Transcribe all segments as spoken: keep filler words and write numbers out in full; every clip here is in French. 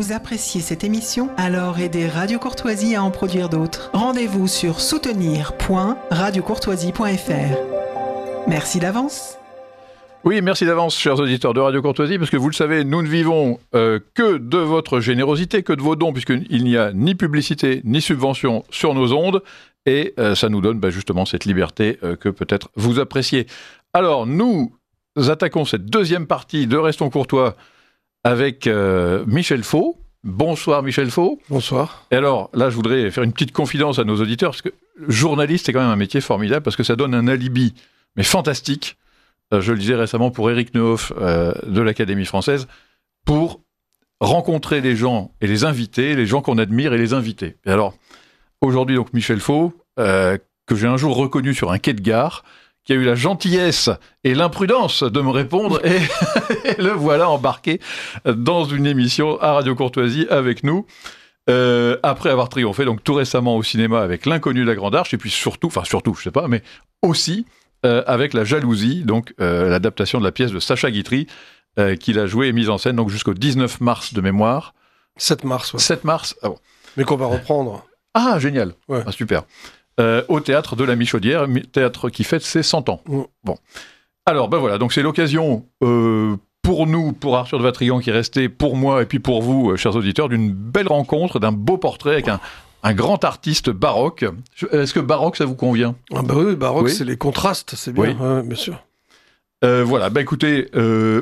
Vous appréciez cette émission? Alors aidez Radio Courtoisie à en produire d'autres. Rendez-vous sur soutenir point radio courtoisie point f r. Merci d'avance. Oui, merci d'avance, chers auditeurs de Radio Courtoisie, parce que vous le savez, nous ne vivons euh, que de votre générosité, que de vos dons, puisqu'il n'y a ni publicité, ni subvention sur nos ondes, et euh, ça nous donne bah, justement cette liberté euh, que peut-être vous appréciez. Alors, nous attaquons cette deuxième partie de Restons Courtois avec euh, Michel Faux. Bonsoir Michel Faux. Bonsoir. Et alors, là, je voudrais faire une petite confidence à nos auditeurs, parce que journaliste, c'est quand même un métier formidable, parce que ça donne un alibi, mais fantastique. Je le disais récemment pour Éric Neuhoff euh, de l'Académie française, pour rencontrer les gens et les inviter, les gens qu'on admire et les inviter. Et alors, aujourd'hui, donc Michel Faux, euh, que j'ai un jour reconnu sur un quai de gare, qui a eu la gentillesse et l'imprudence de me répondre, et, et le voilà embarqué dans une émission à Radio Courtoisie avec nous, euh, après avoir triomphé donc tout récemment au cinéma avec L'Inconnu de la Grande Arche, et puis surtout, enfin surtout, je sais pas, mais aussi... Euh, avec La Jalousie, donc euh, l'adaptation de la pièce de Sacha Guitry, euh, qu'il a jouée et mise en scène donc, jusqu'au dix-neuf mars de mémoire. sept mars, ouais. sept mars, ah bon. Mais qu'on va reprendre. Ah, génial, ouais. Ah, super. Euh, au théâtre de la Michaudière, théâtre qui fête ses cent ans. Mm. Bon. Alors, ben voilà, donc c'est l'occasion euh, pour nous, pour Arthur de Vatrigan qui est resté, pour moi et puis pour vous, euh, chers auditeurs, d'une belle rencontre, d'un beau portrait avec un... Un grand artiste baroque. Est-ce que baroque, ça vous convient? Ah bah oui, baroque, oui. C'est les contrastes, c'est bien, oui. ouais, bien sûr. Euh, voilà, bah écoutez, euh,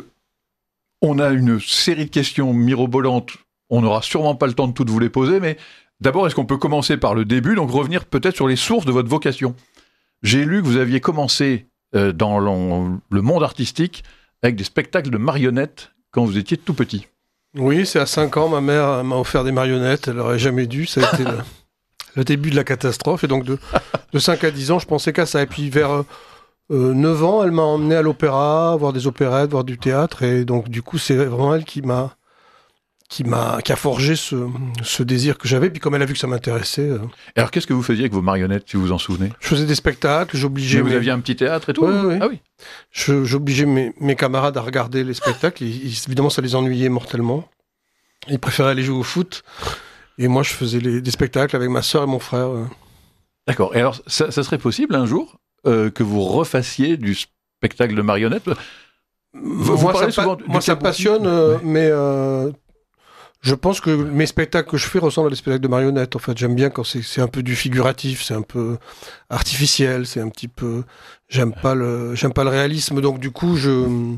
on a une série de questions mirobolantes. On n'aura sûrement pas le temps de toutes vous les poser, mais d'abord, est-ce qu'on peut commencer par le début, donc revenir peut-être sur les sources de votre vocation? J'ai lu que vous aviez commencé euh, dans le monde artistique avec des spectacles de marionnettes quand vous étiez tout petit. Oui, c'est à cinq ans, ma mère m'a offert des marionnettes, elle n'aurait jamais dû, ça a été le, le début de la catastrophe, et donc de, de cinq à dix ans, je pensais qu'à ça, et puis vers euh, neuf ans, elle m'a emmené à l'opéra, voir des opérettes, voir du théâtre, et donc du coup, c'est vraiment elle qui m'a, qui m'a, qui a forgé ce, ce désir que j'avais, puis comme elle a vu que ça m'intéressait... Euh... Et alors, qu'est-ce que vous faisiez avec vos marionnettes, si vous vous en souvenez? Je faisais des spectacles, j'obligeais... Mais vous mes... aviez un petit théâtre et tout? Oui, oui. Ah oui. Je, j'obligeais mes, mes camarades à regarder les spectacles, et, et, évidemment, ça les ennuyait mortellement. Ils préféraient aller jouer au foot, et moi je faisais les, des spectacles avec ma sœur et mon frère. Euh. D'accord, et alors ça, ça serait possible un jour euh, que vous refassiez du spectacle de marionnettes? Vous, moi vous ça, souvent pa- moi, ça me passionne, euh, ouais. mais euh, je pense que mes spectacles que je fais ressemblent à des spectacles de marionnettes. En fait, j'aime bien quand c'est, c'est un peu du figuratif, c'est un peu artificiel, c'est un petit peu... J'aime pas le, j'aime pas le réalisme, donc du coup je...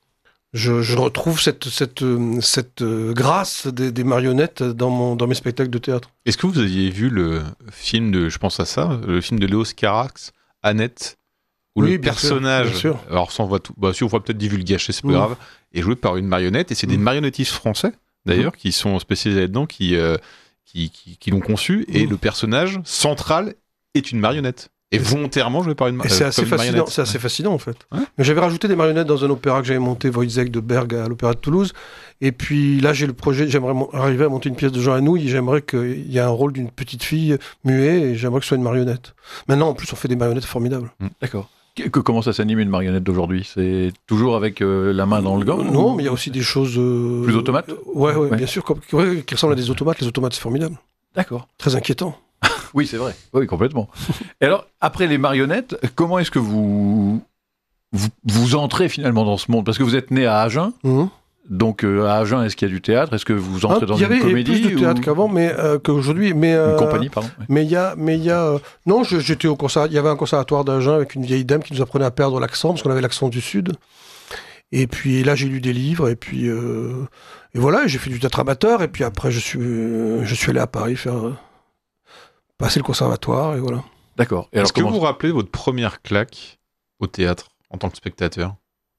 Je, je retrouve cette, cette, cette grâce des, des marionnettes dans, mon, dans mes spectacles de théâtre. Est-ce que vous aviez vu le film de, je pense à ça, le film de Léos Carax, Annette, où oui, le personnage, sûr, sûr. alors sans on voit tout, bah si on voit peut-être divulgacher, c'est pas mmh. grave, est joué par une marionnette, et c'est mmh. des marionnettistes français, d'ailleurs, mmh. qui sont spécialisés là-dedans, qui, euh, qui, qui, qui l'ont conçu, mmh. et le personnage central est une marionnette. Et volontairement joué par une, et c'est euh, assez une fascinant, marionnette. c'est assez fascinant en fait. Ouais. Mais j'avais rajouté des marionnettes dans un opéra que j'avais monté, Wojciech de Berg à l'Opéra de Toulouse. Et puis là, j'ai le projet, j'aimerais mo- arriver à monter une pièce de Jean Anouilh. Et j'aimerais qu'il y ait un rôle d'une petite fille muette, et j'aimerais que ce soit une marionnette. Maintenant, en plus, on fait des marionnettes formidables. Mmh. D'accord. Que, que, comment ça s'anime une marionnette d'aujourd'hui? C'est toujours avec euh, la main dans le gant? Non, ou... mais il y a aussi des choses... Euh... Plus automates? euh, ouais, ouais, ouais, bien sûr, comme, ouais, qui ressemblent à des automates. Les automates, c'est formidable. D'accord. Très inquiétant. Oui, c'est vrai. Oui, complètement. Et alors, après les marionnettes, comment est-ce que vous, vous, vous entrez finalement dans ce monde? Parce que vous êtes né à Agen. Mmh. Donc, euh, à Agen, est-ce qu'il y a du théâtre? Est-ce que vous entrez ah, dans une comédie? Il y avait plus de théâtre ou... qu'avant, mais euh, qu'aujourd'hui. Mais, euh, une compagnie, pardon. Oui. Mais il y a... Mais il y a euh, non, je, j'étais au concert... Il y avait un conservatoire d'Agen avec une vieille dame qui nous apprenait à perdre l'accent, parce qu'on avait l'accent du Sud. Et puis là, j'ai lu des livres, et puis... Euh, et voilà, j'ai fait du théâtre amateur, et puis après, je suis, euh, je suis allé à Paris faire... Euh, passer le conservatoire, et voilà. D'accord. Et alors, Est-ce comment... que vous vous rappelez votre première claque au théâtre en tant que spectateur?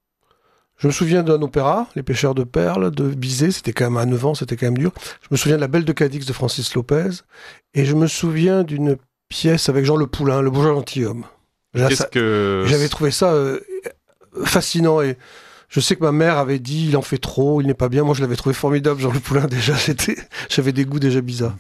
Je me souviens d'un opéra, Les Pêcheurs de Perles, de Bizet, c'était quand même à neuf ans, c'était quand même dur. Je me souviens de La Belle de Cadix de Francis Lopez, et je me souviens d'une pièce avec Jean Le Poulain, Le bourgeois gentilhomme. Qu'est-ce ça... que... J'avais trouvé ça euh, fascinant, et je sais que ma mère avait dit, il en fait trop, il n'est pas bien. Moi, je l'avais trouvé formidable, Jean Le Poulain, déjà, c'était... j'avais des goûts déjà bizarres.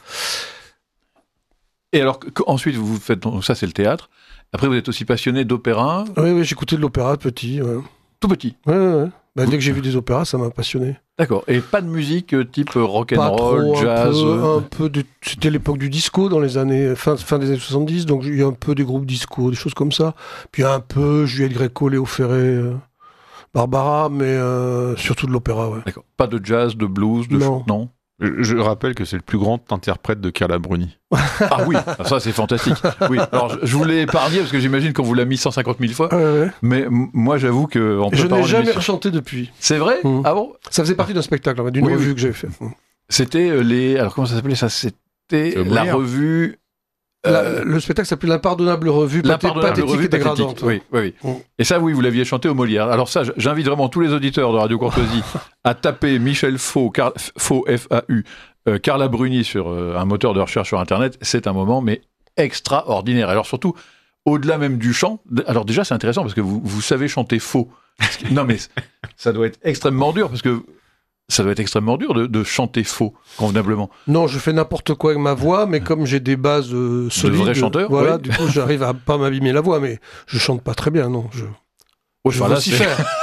Et alors, ensuite, vous faites, donc ça c'est le théâtre. Après, vous êtes aussi passionné d'opéra. Oui, oui, j'écoutais de l'opéra petit. Ouais. Tout petit. Oui, oui, oui. Bah, dès que j'ai vu des opéras, ça m'a passionné. D'accord. Et pas de musique euh, type rock and Pas roll, trop, jazz. Un peu, euh, un peu de, c'était l'époque du disco dans les années fin, fin des années soixante-dix, donc il y a un peu des groupes disco, des choses comme ça. Puis un peu Juliette Gréco, Léo Ferré, euh, Barbara, mais euh, surtout de l'opéra, ouais. D'accord. Pas de jazz, de blues, de Non. ch- non. Je, je rappelle que c'est le plus grand interprète de Carla Bruni. Ah oui, ça c'est fantastique. Oui. Alors je, je vous l'ai épargné parce que j'imagine qu'on vous l'a mis cent cinquante mille fois. Ouais, ouais. Mais m- moi j'avoue que en Je préparant n'ai jamais l'émission- rechanté depuis. C'est vrai. Mmh. Ah bon. Ça faisait partie d'un spectacle, en fait, d'une Oui, revue oui. que j'avais fait. C'était euh, les. Alors comment ça s'appelait ça? C'était Euh, la Molière. revue. La- euh, le spectacle s'appelait L'Impardonnable Revue, pathé- L'impardonnable pathétique revue et dégradante. pathétique. Oui, oui, oui. Mm. Et ça, oui, vous l'aviez chanté au Molière. Alors ça, j- j'invite vraiment tous les auditeurs de Radio Courtoisie à taper Michel Faux, Car- Faux F A U, euh, Carla Bruni sur euh, un moteur de recherche sur Internet. C'est un moment, mais extraordinaire. Alors surtout, au-delà même du chant. d- Alors déjà, c'est intéressant parce que vous, vous savez chanter faux. Parce que- non, mais c- ça doit être extrêmement dur parce que ça doit être extrêmement dur de, de chanter faux convenablement. Non, je fais n'importe quoi avec ma voix, mais comme j'ai des bases euh, solides, vrai chanteur, voilà, oui. du coup, j'arrive à pas m'abîmer la voix, mais je chante pas très bien, non. Je, Oh, je enfin, là, sais c'est- faire.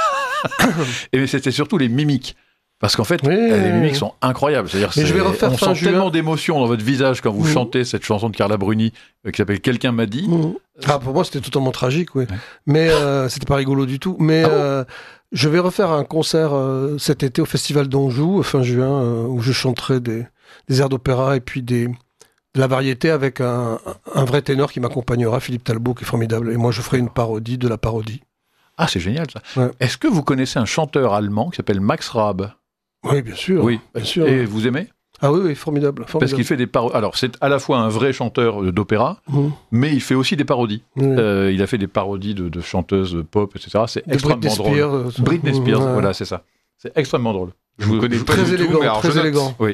Et c'était surtout les mimiques. Parce qu'en fait, Oui, euh, les oui, mimiques oui. sont incroyables. C'est-à-dire, Mais je c'est- vais refaire on fin sent juin. tellement d'émotion dans votre visage quand vous Mhm. chantez cette chanson de Carla Bruni euh, qui s'appelle Quelqu'un m'a dit. Mmh. Ah, pour moi, c'était totalement tragique, oui. Ouais. Mais euh, c'était pas rigolo du tout. Mais Ah bon euh, je vais refaire un concert euh, cet été au Festival d'Anjou, fin juin, euh, où je chanterai des, des airs d'opéra et puis des, de la variété avec un, un vrai ténor qui m'accompagnera, Philippe Talbot, qui est formidable. Et moi, je ferai une parodie de la parodie. Ah, c'est génial ça. Ouais. Est-ce que vous connaissez un chanteur allemand qui s'appelle Max Raab? Oui, bien sûr. Oui, bien sûr. Et vous aimez? Ah oui, oui, formidable. Parce formidable. qu'il fait des parodies. Alors, c'est à la fois un vrai chanteur euh, d'opéra, Mmh. mais il fait aussi des parodies. Oui. Euh, il a fait des parodies de, de chanteuses pop, et cetera. C'est De extrêmement Britney drôle. Spears. euh, Britney mmh, Spears, ouais. voilà, c'est ça. C'est extrêmement drôle. Je vous connais pas Très du tout, élégant, mais alors très je note. élégant. Oui.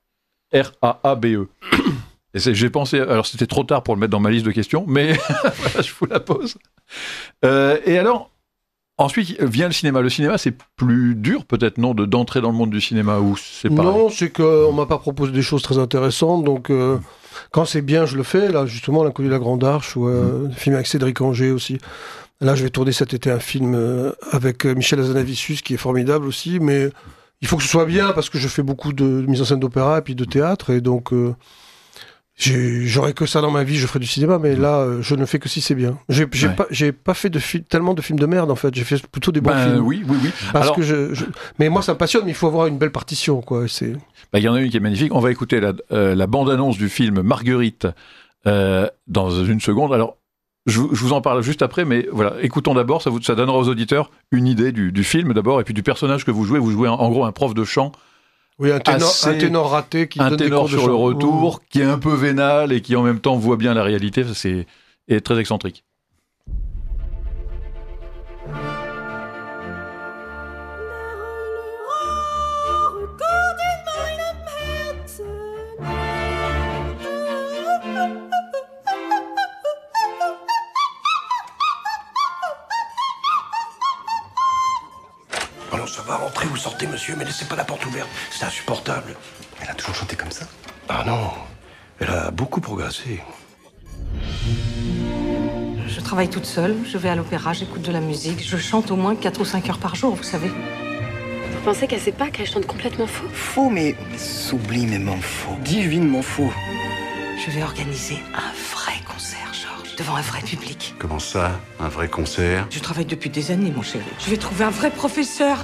R A A B E. Et c'est- j'ai pensé, alors c'était trop tard pour le mettre dans ma liste de questions, mais voilà, je vous la pose. Euh, et alors, ensuite vient le cinéma. Le cinéma, c'est plus dur peut-être, non, de, d'entrer dans le monde du cinéma, ou c'est pareil? Non, c'est qu'on m'a pas proposé des choses très intéressantes, donc euh, quand c'est bien, je le fais. Là, justement, L'inconnu de la Grande Arche, ou euh, un film avec Cédric Angers aussi. Là, je vais tourner cet été un film euh, avec euh, Michel Hazanavicius, qui est formidable aussi, mais il faut que ce soit bien, parce que je fais beaucoup de, de mise en scène d'opéra et puis de théâtre, et donc euh, j'ai- j'aurais que ça dans ma vie, je ferais du cinéma, mais là, euh, je ne fais que si c'est bien. J'ai j'ai Ouais. pas, j'ai pas fait de fi- tellement de films de merde, en fait. J'ai fait plutôt des bons Ben, films. oui, oui, oui. Parce Alors, que je, je- Mais moi, ça me passionne, mais il faut avoir une belle partition, quoi. C'est... bah, il y en a une qui est magnifique. On va écouter la, euh, la bande-annonce du film Marguerite euh, dans une seconde. Alors, je, vous- je vous en parle juste après, mais voilà, écoutons d'abord, ça, vous, ça donnera aux auditeurs une idée du, du film d'abord, et puis du personnage que vous jouez. Vous jouez en, en gros un prof de chant, Oui, un ténor, Assez- un ténor raté qui un donne des ténor cours de sur le chant. retour, qui est un peu vénal et qui en même temps voit bien la réalité. Ça, C'est est très excentrique. Alors ça va, rentrer ou sortez, monsieur, mais laissez pas la porte ouverte. C'est insupportable. Elle a toujours chanté comme ça. Ah non, elle a beaucoup progressé. Je travaille toute seule, je vais à l'opéra, j'écoute de la musique, je chante au moins quatre ou cinq heures par jour, vous savez. Vous pensez qu'elle sait pas qu'elle chante complètement faux? Faux, mais, mais sublimement faux. Divinement faux. Je vais organiser un vrai concert, Georges, devant un vrai public. Comment ça, un vrai concert? Je travaille depuis des années, mon chéri. Je vais trouver un vrai professeur.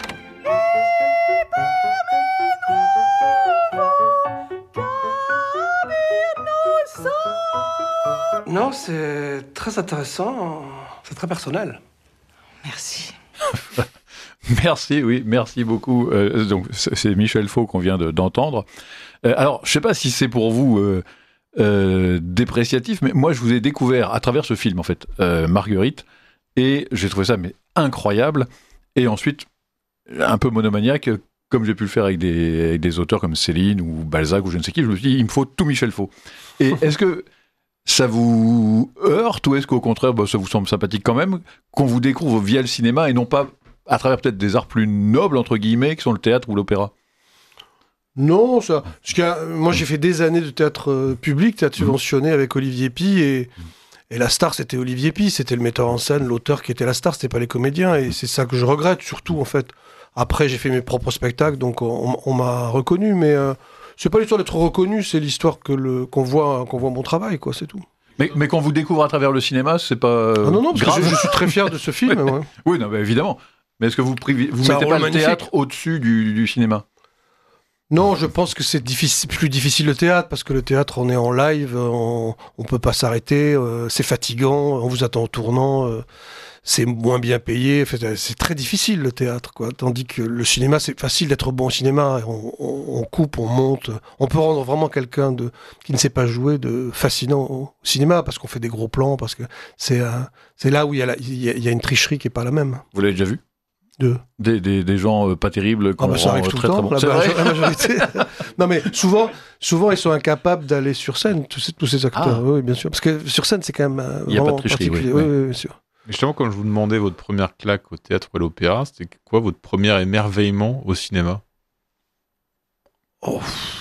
Non, c'est très intéressant. C'est très personnel. Merci. Merci, oui, merci beaucoup. Euh, donc, c'est c'est Michel Faux qu'on vient de- d'entendre. Euh, alors, je sais pas si c'est pour vous euh, euh, dépréciatif, mais moi, je vous ai découvert à travers ce film, en fait, euh, Marguerite, et j'ai trouvé ça mais incroyable. Et ensuite, un peu monomaniaque, comme j'ai pu le faire avec des, avec des auteurs comme Céline ou Balzac ou je ne sais qui, je me suis dit, il me faut tout Michel Faux. Et est-ce que ça vous heurte ou est-ce qu'au contraire, bah, ça vous semble sympathique quand même, qu'on vous découvre via le cinéma et non pas à travers peut-être des arts plus nobles, entre guillemets, qui sont le théâtre ou l'opéra? Non, ça. Parce que, euh, moi, j'ai fait des années de théâtre euh, public, théâtre subventionné avec Olivier Py, et, Et la star, c'était Olivier Py, c'était le metteur en scène, l'auteur qui était la star, c'était pas les comédiens. Et c'est ça que je regrette, surtout, en fait. Après, j'ai fait mes propres spectacles, donc on, on m'a reconnu, mais euh, c'est pas l'histoire d'être reconnu, c'est l'histoire que le, qu'on voit, qu'on voit mon travail, quoi, c'est tout. Mais, mais quand vous découvre à travers le cinéma, c'est pas euh, ah non, non, parce grave. que je, je suis très fier de ce film. Ouais. Oui, non, bah, évidemment. Mais est-ce que vous privi- vous C'est un mettez rôle pas le magnifique. théâtre au-dessus du, du cinéma? Non, je pense que c'est difficile, plus difficile le théâtre, parce que le théâtre, on est en live, on, on peut pas s'arrêter, euh, c'est fatigant, on vous attend au tournant, euh, c'est moins bien payé, fait, c'est très difficile le théâtre, quoi. Tandis que le cinéma, c'est facile d'être bon au cinéma, on, on, on coupe, on monte, on peut rendre vraiment quelqu'un de, qui ne sait pas jouer de fascinant au cinéma, parce qu'on fait des gros plans, parce que c'est, un, c'est là où il y, a la, il, y a, il y a une tricherie qui est pas la même. Vous l'avez déjà vu? De... Des, des, des gens euh, pas terribles qu'on Ah bah ça rend arrive euh, tout très le temps, très bons. la, C'est vrai la majorité. Non mais souvent, souvent ils sont incapables d'aller sur scène, tous ces, tous ces acteurs. Ah. Oui, bien sûr. Parce que sur scène, c'est quand même euh, Il y a pas de vraiment tricherie, particulier. oui, Oui, oui. oui, bien sûr. Mais justement, quand je vous demandais votre première claque au théâtre ou à l'opéra, c'était quoi votre premier émerveillement au cinéma? Oh.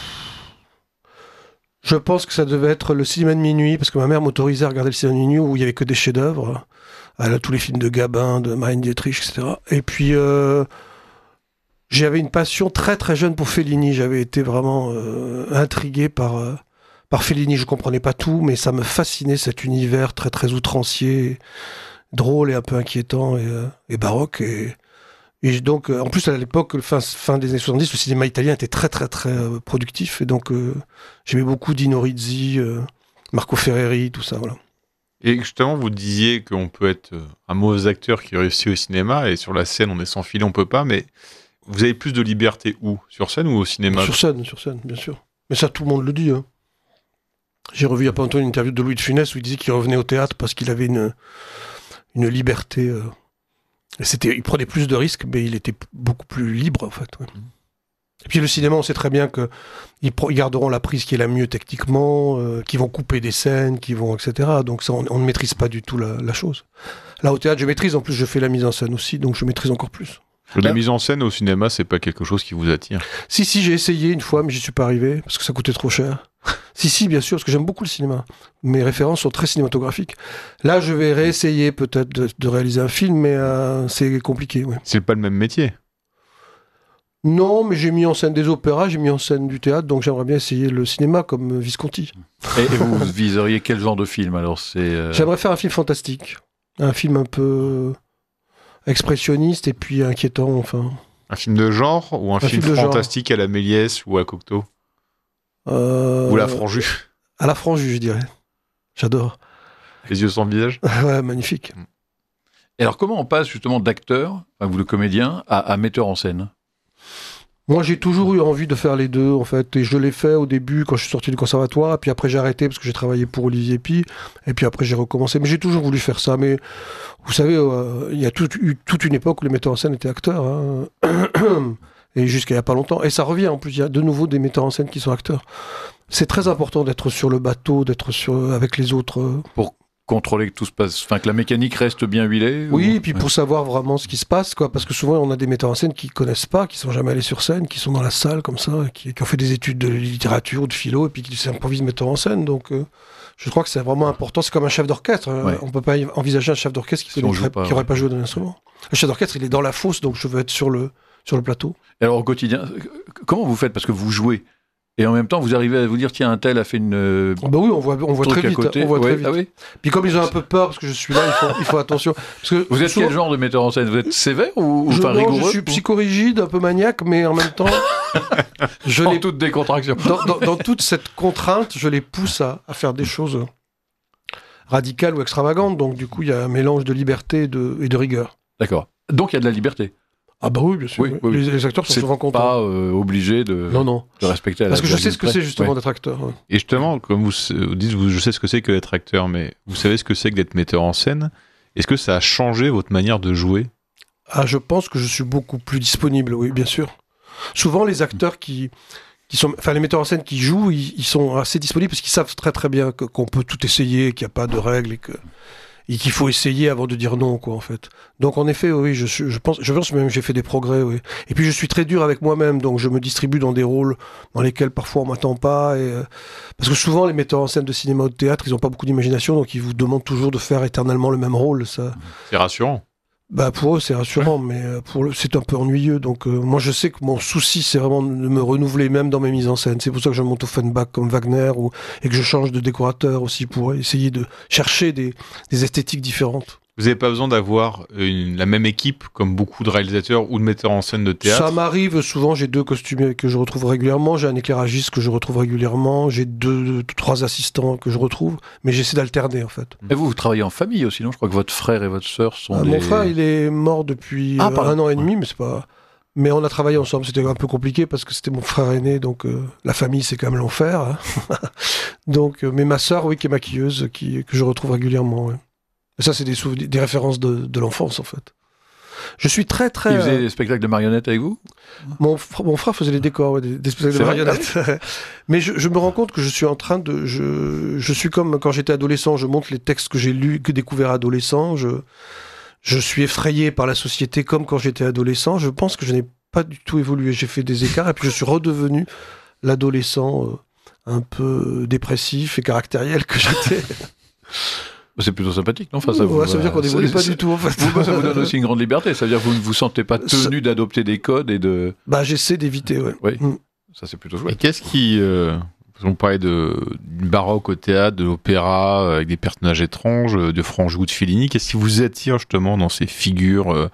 Je pense que ça devait être le cinéma de minuit, parce que ma mère m'autorisait à regarder le cinéma de minuit où il y avait que des chefs-d'œuvre. Elle a tous les films de Gabin, de Marlène Dietrich, et cetera. Et puis, euh, j'avais une passion très très jeune pour Fellini. J'avais été vraiment euh, intrigué par, euh, par Fellini. Je comprenais pas tout, mais ça me fascinait cet univers très très outrancier, drôle et un peu inquiétant et, euh, et baroque. Et, et donc, euh, en plus à l'époque, fin, fin des années soixante-dix, le cinéma italien était très très très euh, productif. Et donc, euh, j'aimais beaucoup Dino Risi, euh, Marco Ferreri, tout ça, voilà. Et justement, vous disiez qu'on peut être un mauvais acteur qui réussit au cinéma, et sur la scène, on est sans filet, on peut pas, mais vous avez plus de liberté où? Sur scène ou au cinéma? Sur scène, sur scène, bien sûr. Mais ça, tout le monde le dit. Hein. J'ai revu il y a pas longtemps une interview de Louis de Funès où il disait qu'il revenait au théâtre parce qu'il avait une, une liberté. Euh, et c'était, il prenait plus de risques, mais il était beaucoup plus libre, en fait. Ouais. Et puis le cinéma, on sait très bien que ils, pro- ils garderont la prise qui est la mieux techniquement, euh, qui vont couper des scènes, qui vont, et cetera. Donc ça, on, on ne maîtrise pas du tout la, la chose. Là, au théâtre, je maîtrise. En plus, je fais la mise en scène aussi, donc je maîtrise encore plus. La Là- mise en scène au cinéma, c'est pas quelque chose qui vous attire? Si, si, j'ai essayé une fois, mais j'y suis pas arrivé, parce que ça coûtait trop cher. si, si, bien sûr, parce que j'aime beaucoup le cinéma. Mes références sont très cinématographiques. Là, je vais réessayer peut-être de, de réaliser un film, mais euh, c'est compliqué, oui. C'est pas le même métier. Non, mais j'ai mis en scène des opéras, j'ai mis en scène du théâtre, donc j'aimerais bien essayer le cinéma comme Visconti. Et, et vous viseriez quel genre de film alors? C'est euh... J'aimerais faire un film fantastique. Un film un peu expressionniste et puis inquiétant, enfin. Un film de genre ou un, Un film, film de genre. fantastique à la Méliès ou à Cocteau? Euh... Ou la Franjus? À la Franjus, je dirais. J'adore. Les yeux sans visage? Ouais, magnifique. Et alors comment on passe justement d'acteur, enfin, vous le comédien, à, à metteur en scène? Moi, j'ai toujours eu envie de faire les deux, en fait. Et je l'ai fait au début, quand je suis sorti du conservatoire. Et puis après, j'ai arrêté parce que j'ai travaillé pour Olivier Py. Et puis après, j'ai recommencé. Mais j'ai toujours voulu faire ça. Mais vous savez, euh, il y a tout, eu toute une époque où les metteurs en scène étaient acteurs. Hein. Et jusqu'à il n'y a pas longtemps. Et ça revient, en plus. Il y a de nouveau des metteurs en scène qui sont acteurs. C'est très important d'être sur le bateau, d'être sur, avec les autres. euh. Pour contrôler que tout se passe, enfin que la mécanique reste bien huilée? Oui, ou... et puis ouais. pour savoir vraiment ce qui se passe, quoi, parce que souvent on a des metteurs en scène qui connaissent pas, qui sont jamais allés sur scène, qui sont dans la salle comme ça, qui, qui ont fait des études de littérature ou de philo, et puis qui s'improvisent metteurs en scène. Donc, euh, je crois que c'est vraiment important. C'est comme un chef d'orchestre. hein. Ouais. On peut pas y- envisager un chef d'orchestre qui Si on joue n'aurait pas, pas, ouais. pas joué d'un instrument. Le chef d'orchestre, il est dans la fosse, donc je veux être sur le sur le plateau. Et alors au quotidien, comment vous faites? Parce que vous jouez, et en même temps vous arrivez à vous dire, tiens, un tel a fait une... euh, Bah oui, on voit, on voit truc très à vite. côté. On voit Ouais, très vite. ah oui. Puis comme ils ont un peu peur parce que je suis là, il faut, il faut attention. Parce que Vous êtes souvent- quel genre de metteur en scène? Vous êtes sévère ou, ou je, enfin non, rigoureux? je suis psychorigide, un peu maniaque, mais en même temps, je En les, toute décontraction. dans, dans- dans toute cette contrainte, je les pousse à, à faire des choses radicales ou extravagantes. Donc du coup, il y a un mélange de liberté et de, et de rigueur. D'accord. Donc il y a de la liberté. Ah bah oui, bien sûr. Oui, oui. oui. Les, les acteurs sont C'est souvent contents. pas euh, obligé de, Non, non. de respecter la Parce que je sais ce que virgule c'est près. justement Ouais. d'être acteur. ouais. Et justement, comme vous, vous dites, vous- je sais ce que c'est que d'être acteur, mais vous savez ce que c'est que d'être metteur en scène? Est-ce que ça a changé votre manière de jouer? Ah, je pense que je suis beaucoup plus disponible, oui, bien sûr. Souvent, les acteurs qui, qui sont, enfin, les metteurs en scène qui jouent, ils, ils sont assez disponibles parce qu'ils savent très très bien que- qu'on peut tout essayer, qu'il n'y a pas de règles et que et qu'il faut essayer avant de dire non, quoi, en fait. Donc, en effet, oui, je, suis, je pense, je pense même que j'ai fait des progrès, oui. Et puis, je suis très dur avec moi-même, donc je me distribue dans des rôles dans lesquels parfois on m'attend pas. Et, euh, parce que souvent, les metteurs en scène de cinéma ou de théâtre, ils ont pas beaucoup d'imagination, donc ils vous demandent toujours de faire éternellement le même rôle. Ça. C'est rassurant. Bah pour eux c'est rassurant, mais pour eux c'est un peu ennuyeux. Donc euh, moi je sais que mon souci c'est vraiment de me renouveler même dans mes mises en scène. C'est pour ça que je monte au Offenbach comme Wagner ou, et que je change de décorateur aussi pour essayer de chercher des, des esthétiques différentes. Vous n'avez pas besoin d'avoir une, la même équipe comme beaucoup de réalisateurs ou de metteurs en scène de théâtre? Ça m'arrive souvent, j'ai deux costumiers que je retrouve régulièrement, j'ai un éclairagiste que je retrouve régulièrement, j'ai deux, deux, trois assistants que je retrouve, mais j'essaie d'alterner en fait. Et vous, vous travaillez en famille aussi, non? Je crois que votre frère et votre sœur sont ah, des... Mon frère, il est mort depuis ah, euh, un an et demi, mais c'est pas... Mais on a travaillé ensemble, c'était un peu compliqué parce que c'était mon frère aîné, donc euh, la famille c'est quand même l'enfer. Hein. donc, euh, mais ma sœur, oui, qui est maquilleuse, qui, que je retrouve régulièrement, ouais. Et ça, c'est des, souvenirs, des références de, de l'enfance, en fait. Je suis très, très... Il faisait des spectacles de marionnettes avec vous? mon, fr- mon frère faisait les décors, ouais, des, des spectacles de marionnettes. Mais je, je me rends compte que je suis en train de... Je, je suis comme quand j'étais adolescent, je montre les textes que j'ai lus, que découverts adolescent. Je, je suis effrayé par la société comme quand j'étais adolescent. Je pense que je n'ai pas du tout évolué. J'ai fait des écarts et puis je suis redevenu l'adolescent euh, un peu dépressif et caractériel que j'étais. C'est plutôt sympathique, non? Enfin, ça, ouais, vous, ça veut dire qu'on n'évolue pas du tout, en fait. Vous, ça vous donne aussi une grande liberté. Ça veut dire que vous ne vous sentez pas tenu ça... d'adopter des codes et de... Bah, j'essaie d'éviter, ouais. Oui, mm. ça c'est plutôt chouette. Et qu'est-ce qui... Euh... On parlait de, du baroque au théâtre, de l'opéra, avec des personnages étranges, de Franche ou de Fellini. Qu'est-ce qui vous attire justement dans ces figures euh,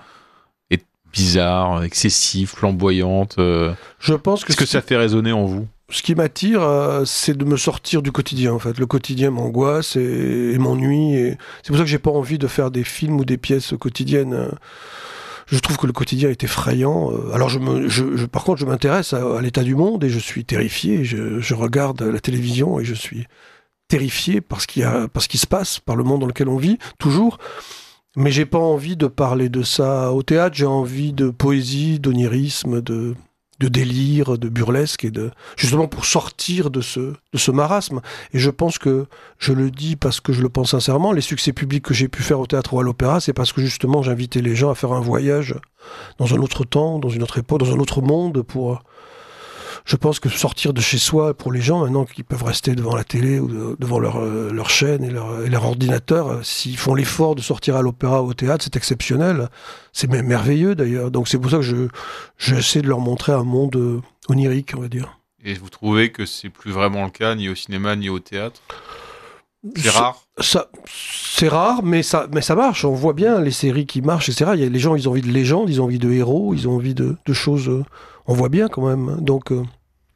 bizarres, excessives, flamboyantes euh... Je pense que... Qu'est-ce que ça fait résonner en vous? Ce qui m'attire, euh, c'est de me sortir du quotidien, en fait. Le quotidien m'angoisse et, et m'ennuie. Et... C'est pour ça que j'ai pas envie de faire des films ou des pièces quotidiennes. Je trouve que le quotidien est effrayant. Alors, je me, je, je, par contre, je m'intéresse à, à l'état du monde et je suis terrifié. Je, je regarde la télévision et je suis terrifié par ce, qui a, par ce qui se passe, par le monde dans lequel on vit, toujours. Mais j'ai pas envie de parler de ça au théâtre. J'ai envie de poésie, d'onirisme, de... de délire, de burlesque, et de justement pour sortir de ce, de ce marasme. Et je pense que, je le dis parce que je le pense sincèrement, les succès publics que j'ai pu faire au théâtre ou à l'opéra, c'est parce que justement j'invitais les gens à faire un voyage dans un autre temps, dans une autre époque, dans un autre monde, pour... Je pense que sortir de chez soi, pour les gens maintenant qui peuvent rester devant la télé ou de, devant leur, euh, leur chaîne et leur, et leur ordinateur, euh, s'ils font l'effort de sortir à l'opéra ou au théâtre, c'est exceptionnel. C'est même merveilleux d'ailleurs. Donc c'est pour ça que je, j'essaie de leur montrer un monde euh, onirique, on va dire. Et vous trouvez que c'est plus vraiment le cas, ni au cinéma, ni au théâtre? C'est rare. Ça, c'est rare, mais ça, mais ça marche. On voit bien les séries qui marchent, et cetera. Il y a les gens, ils ont envie de légendes, ils ont envie de héros, ils ont envie de, de choses... Euh, on voit bien quand même. Donc... Euh,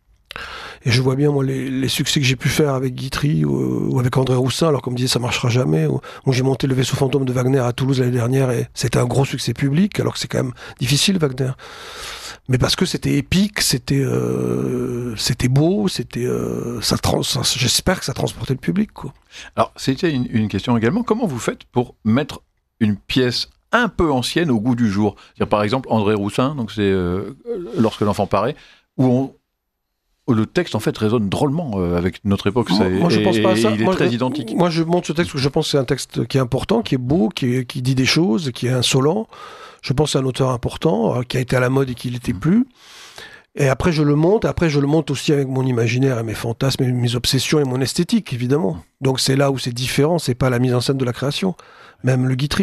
Et je vois bien, moi, les, les succès que j'ai pu faire avec Guitry ou, ou avec André Roussin, alors qu'on me disait ça marchera jamais. Ou, ou j'ai monté le Vaisseau fantôme de Wagner à Toulouse l'année dernière et c'était un gros succès public, alors que c'est quand même difficile, Wagner. Mais parce que c'était épique, c'était, euh, c'était beau, c'était, euh, ça trans, ça, j'espère que ça transportait le public, quoi. Alors, c'était une, une question également. Comment vous faites pour mettre une pièce un peu ancienne au goût du jour? C'est-à-dire, par exemple, André Roussin, donc c'est euh, Lorsque l'enfant paraît, où on le texte, en fait, résonne drôlement euh, avec notre époque. Moi, moi je et, pense pas à ça. Il est moi, très je, identique. Moi, je montre ce texte parce que je pense que c'est un texte qui est important, qui est beau, qui, est, qui dit des choses, qui est insolent. Je pense que c'est un auteur important, euh, qui a été à la mode et qui l'était plus. Et après, je le monte. Après, je le monte aussi avec mon imaginaire et mes fantasmes, et mes obsessions et mon esthétique, évidemment. Donc, c'est là où c'est différent. C'est pas la mise en scène de la création. Même le Guitry.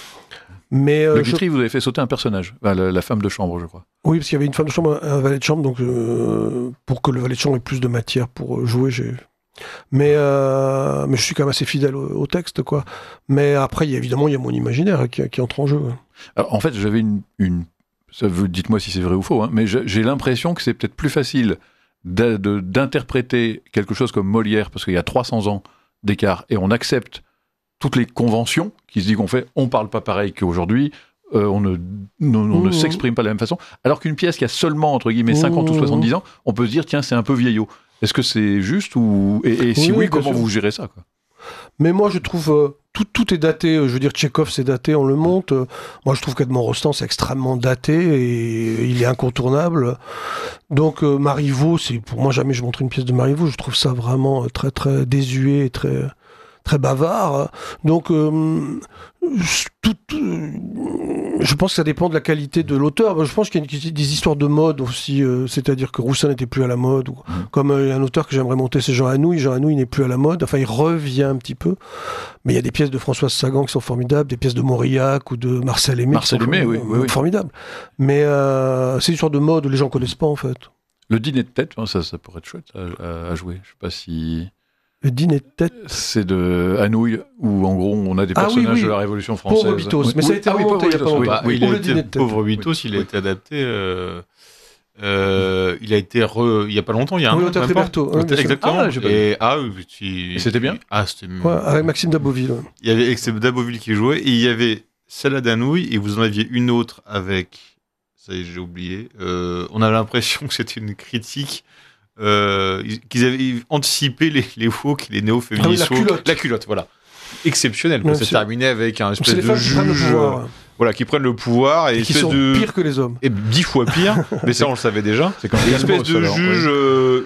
Mais, euh, le Guitry, je... vous avez fait sauter un personnage, enfin, la, la femme de chambre, je crois. Oui, parce qu'il y avait une femme de chambre, un valet de chambre, donc euh, pour que le valet de chambre ait plus de matière pour jouer, j'ai... Mais, euh, mais je suis quand même assez fidèle au, au texte, quoi. Mais après, il y a, évidemment, il y a mon imaginaire qui, qui entre en jeu. Alors, en fait, j'avais une... une... Ça veut, dites-moi si c'est vrai ou faux, hein, mais j'ai l'impression que c'est peut-être plus facile de, de, d'interpréter quelque chose comme Molière, parce qu'il y a trois cents ans d'écart, et on accepte toutes les conventions qui se disent qu'on fait, on parle pas pareil qu'aujourd'hui, euh, on ne, on, on mmh. ne s'exprime pas de la même façon, alors qu'une pièce qui a seulement, entre guillemets, cinquante mmh. ou soixante-dix ans, on peut se dire, tiens, c'est un peu vieillot. Est-ce que c'est juste ou... Et, et si oui, oui comment sûr. Vous gérez ça, quoi? Mais moi, je trouve... Euh, tout, tout est daté. Je veux dire, Tchekhov, c'est daté, on le monte. Euh, moi, je trouve qu'Edmond Rostand, c'est extrêmement daté et il est incontournable. Donc, euh, Marivaux, c'est... Pour moi, jamais je montre une pièce de Marivaux. Je trouve ça vraiment très, très désuet et très... très bavard. Donc, euh, tout, euh, je pense que ça dépend de la qualité de l'auteur. Je pense qu'il y a des histoires de mode aussi, euh, c'est-à-dire que Roussin n'était plus à la mode. Ou, mmh. Comme euh, un auteur que j'aimerais monter, c'est Jean Anouilh. Jean Anouilh n'est plus à la mode. Enfin, il revient un petit peu. Mais il y a des pièces de Françoise Sagan qui sont formidables, des pièces de Mauriac ou de Marcel Aimé Marcel qui sont Aimé, oui, oui, oui. formidables. Mais euh, c'est une histoire de mode où les gens ne connaissent pas, en fait. Le dîner de tête, ça, ça pourrait être chouette à, à jouer. Je sais pas si... Le dîner de tête. C'est de Anouilh, où en gros on a des personnages ah, oui, oui. de la Révolution française. Pauvre Bitos, oui. mais ça a été ah, remonté oui, il y a pas longtemps. Oui, le dîner de tête. Pauvre Bitos, il a été adapté. Euh... Euh, il a été re... il y a pas longtemps, il y a un oui, an. Au Théâtre Berthaud. Oui, exactement. Ah, et ah, tu... et c'était bien. Ah, c'était. Ouais, avec Maxime Daboville. Ouais. Il y avait Maxime Daboville qui jouait, et il y avait celle d'Anouilh, et vous en aviez une autre avec. Ça y est, j'ai oublié. Euh, on a l'impression que c'était une critique. Euh, qu'ils avaient anticipé les, les woke, les néo-féministes. Ah oui, la culotte. La culotte, voilà. Exceptionnel. Ouais, c'est terminé avec un espèce de juge. Voilà, qui prennent le pouvoir et, et qui sont de... pires que les hommes. Et dix fois pire, mais ça on le savait déjà. C'est comme une espèce de alors, juge oui. euh,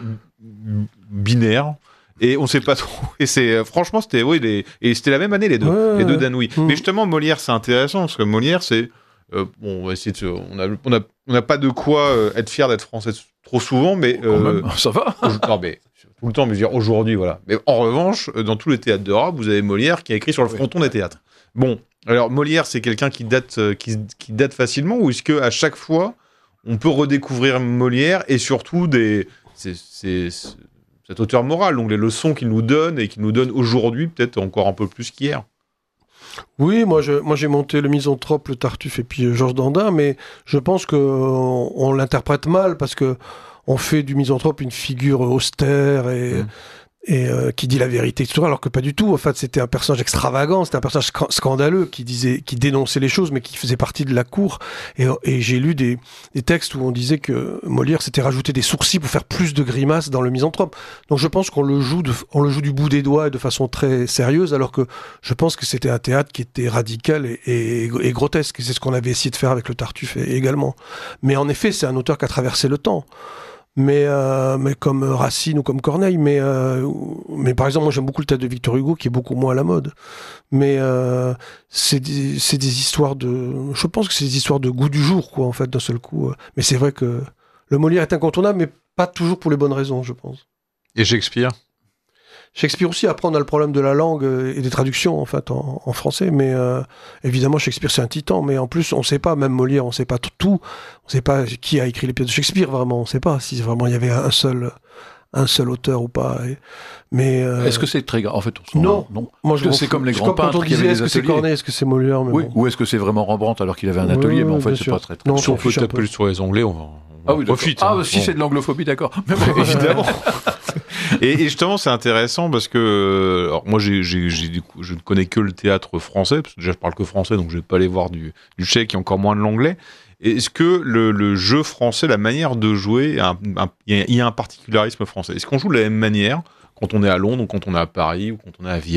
binaire. Et on sait pas trop. Et c'est franchement c'était oui les... et c'était la même année les deux, ouais, les deux d'Anouilh. Mmh. Mais justement Molière c'est intéressant parce que Molière c'est euh, bon on va essayer de se... on a on a on n'a pas de quoi euh, être fier d'être français trop souvent, mais euh, même, ça va. Non mais tout le temps, mais je veux dire aujourd'hui voilà. Mais en revanche dans tous les théâtres d'Europe vous avez Molière qui a écrit sur le fronton oui. des théâtres. Bon. Alors Molière, c'est quelqu'un qui date, qui, qui date facilement, ou est-ce qu'à chaque fois, on peut redécouvrir Molière et surtout des, c'est, c'est, c'est cet auteur moral, donc les leçons qu'il nous donne et qu'il nous donne aujourd'hui, peut-être encore un peu plus qu'hier. Oui, moi, je, moi j'ai monté le Misanthrope, le Tartuffe et puis euh, Georges Dandin, mais je pense qu'on on l'interprète mal parce que on fait du Misanthrope une figure austère et... Mmh. et euh, qui dit la vérité, et cetera, alors que pas du tout. En fait, c'était un personnage extravagant, c'était un personnage sc- scandaleux qui disait, qui dénonçait les choses, mais qui faisait partie de la cour. Et, et j'ai lu des, des textes où on disait que Molière s'était rajouté des sourcils pour faire plus de grimaces dans le Misanthrope. Donc je pense qu'on le joue, de, on le joue du bout des doigts et de façon très sérieuse, alors que je pense que c'était un théâtre qui était radical et, et, et grotesque. Et c'est ce qu'on avait essayé de faire avec le Tartuffe également. Mais en effet, c'est un auteur qui a traversé le temps. Mais, euh, mais comme Racine ou comme Corneille, mais, euh, mais par exemple, moi j'aime beaucoup le théâtre de Victor Hugo qui est beaucoup moins à la mode. Mais euh, c'est, des, c'est des histoires de. Je pense que c'est des histoires de goût du jour, quoi, en fait, d'un seul coup. Mais c'est vrai que le Molière est incontournable, mais pas toujours pour les bonnes raisons, je pense. Et Shakespeare ? Shakespeare aussi, après on a le problème de la langue et des traductions en fait en, en français, mais euh, évidemment Shakespeare c'est un titan, mais en plus on ne sait pas, même Molière, on ne sait pas tout, on ne sait pas qui a écrit les pièces de Shakespeare vraiment, on ne sait pas si vraiment il y avait un seul, un seul auteur ou pas. Et, mais euh... est-ce que c'est très grave en fait on Non, non. Moi je c'est comme les grands peintres qui avaient des est-ce que c'est Corneille, est-ce que c'est Molière, mais oui, bon. Ou est-ce que c'est vraiment Rembrandt alors qu'il avait un atelier, oui, mais en fait c'est sûr. pas très. très non, si on peut taper sur les Anglais, on va. Ah oui, profite. Ah, hein. si bon. C'est de l'anglophobie, d'accord. Évidemment. et, et justement, c'est intéressant parce que alors moi, j'ai, j'ai, j'ai, je ne connais que le théâtre français, parce que déjà je parle que français, donc je vais pas aller voir du, du tchèque et encore moins de l'anglais. Est-ce que le, le jeu français, la manière de jouer, il y, y a un particularisme français ? Est-ce qu'on joue de la même manière quand on est à Londres, ou quand on est à Paris, ou quand on est à Vienne ?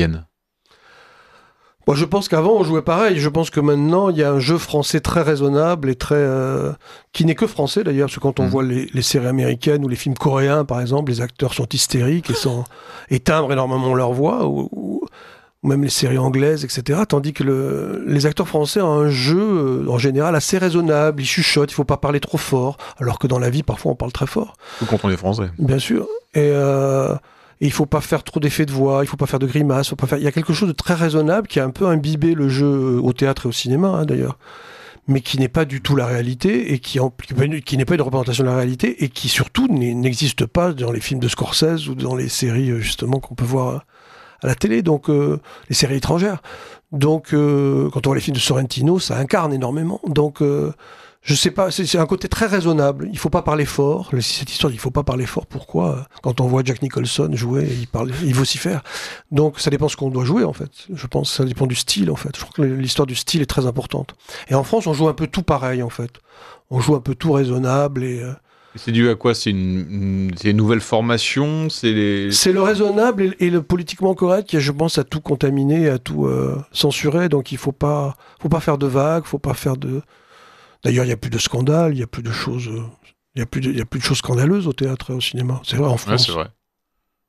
Bon, je pense qu'avant on jouait pareil. Je pense que maintenant il y a un jeu français très raisonnable et très euh, qui n'est que français d'ailleurs. Parce que quand on mmh. voit les, les séries américaines ou les films coréens par exemple, les acteurs sont hystériques et sont et timbrent énormément leur voix, ou, ou, ou même les séries anglaises, et cetera. Tandis que le, les acteurs français ont un jeu euh, en général assez raisonnable. Ils chuchotent, il faut pas parler trop fort. Alors que dans la vie parfois on parle très fort. Ou quand on est français. Bien sûr. Et euh, Et il faut pas faire trop d'effets de voix, il faut pas faire de grimaces, faut pas faire. Il y a quelque chose de très raisonnable qui a un peu imbibé le jeu au théâtre et au cinéma, hein, d'ailleurs, mais qui n'est pas du tout la réalité et qui, en... qui n'est pas une représentation de la réalité et qui surtout n'existe pas dans les films de Scorsese ou dans les séries justement qu'on peut voir à la télé, donc euh, les séries étrangères. Donc euh, quand on voit les films de Sorrentino, ça incarne énormément. Donc euh, je sais pas, c'est, c'est un côté très raisonnable. Il faut pas parler fort. Cette histoire, il faut pas parler fort. Pourquoi ? Quand on voit Jack Nicholson jouer, il parle, il vocifère. Donc, ça dépend de ce qu'on doit jouer, en fait. Je pense que ça dépend du style, en fait. Je crois que l'histoire du style est très importante. Et en France, on joue un peu tout pareil, en fait. On joue un peu tout raisonnable et. Euh... et c'est dû à quoi ? C'est une, c'est une nouvelle formation ? C'est les. C'est le raisonnable et, et le politiquement correct qui, je pense, a tout contaminé, a tout euh, censuré. Donc, il faut pas, faut pas faire de vagues, faut pas faire de. D'ailleurs, il n'y a plus de scandales, il n'y a plus de choses, il y a plus de, il y a plus de choses scandaleuses au théâtre et au cinéma. C'est vrai en France. Ouais, c'est vrai.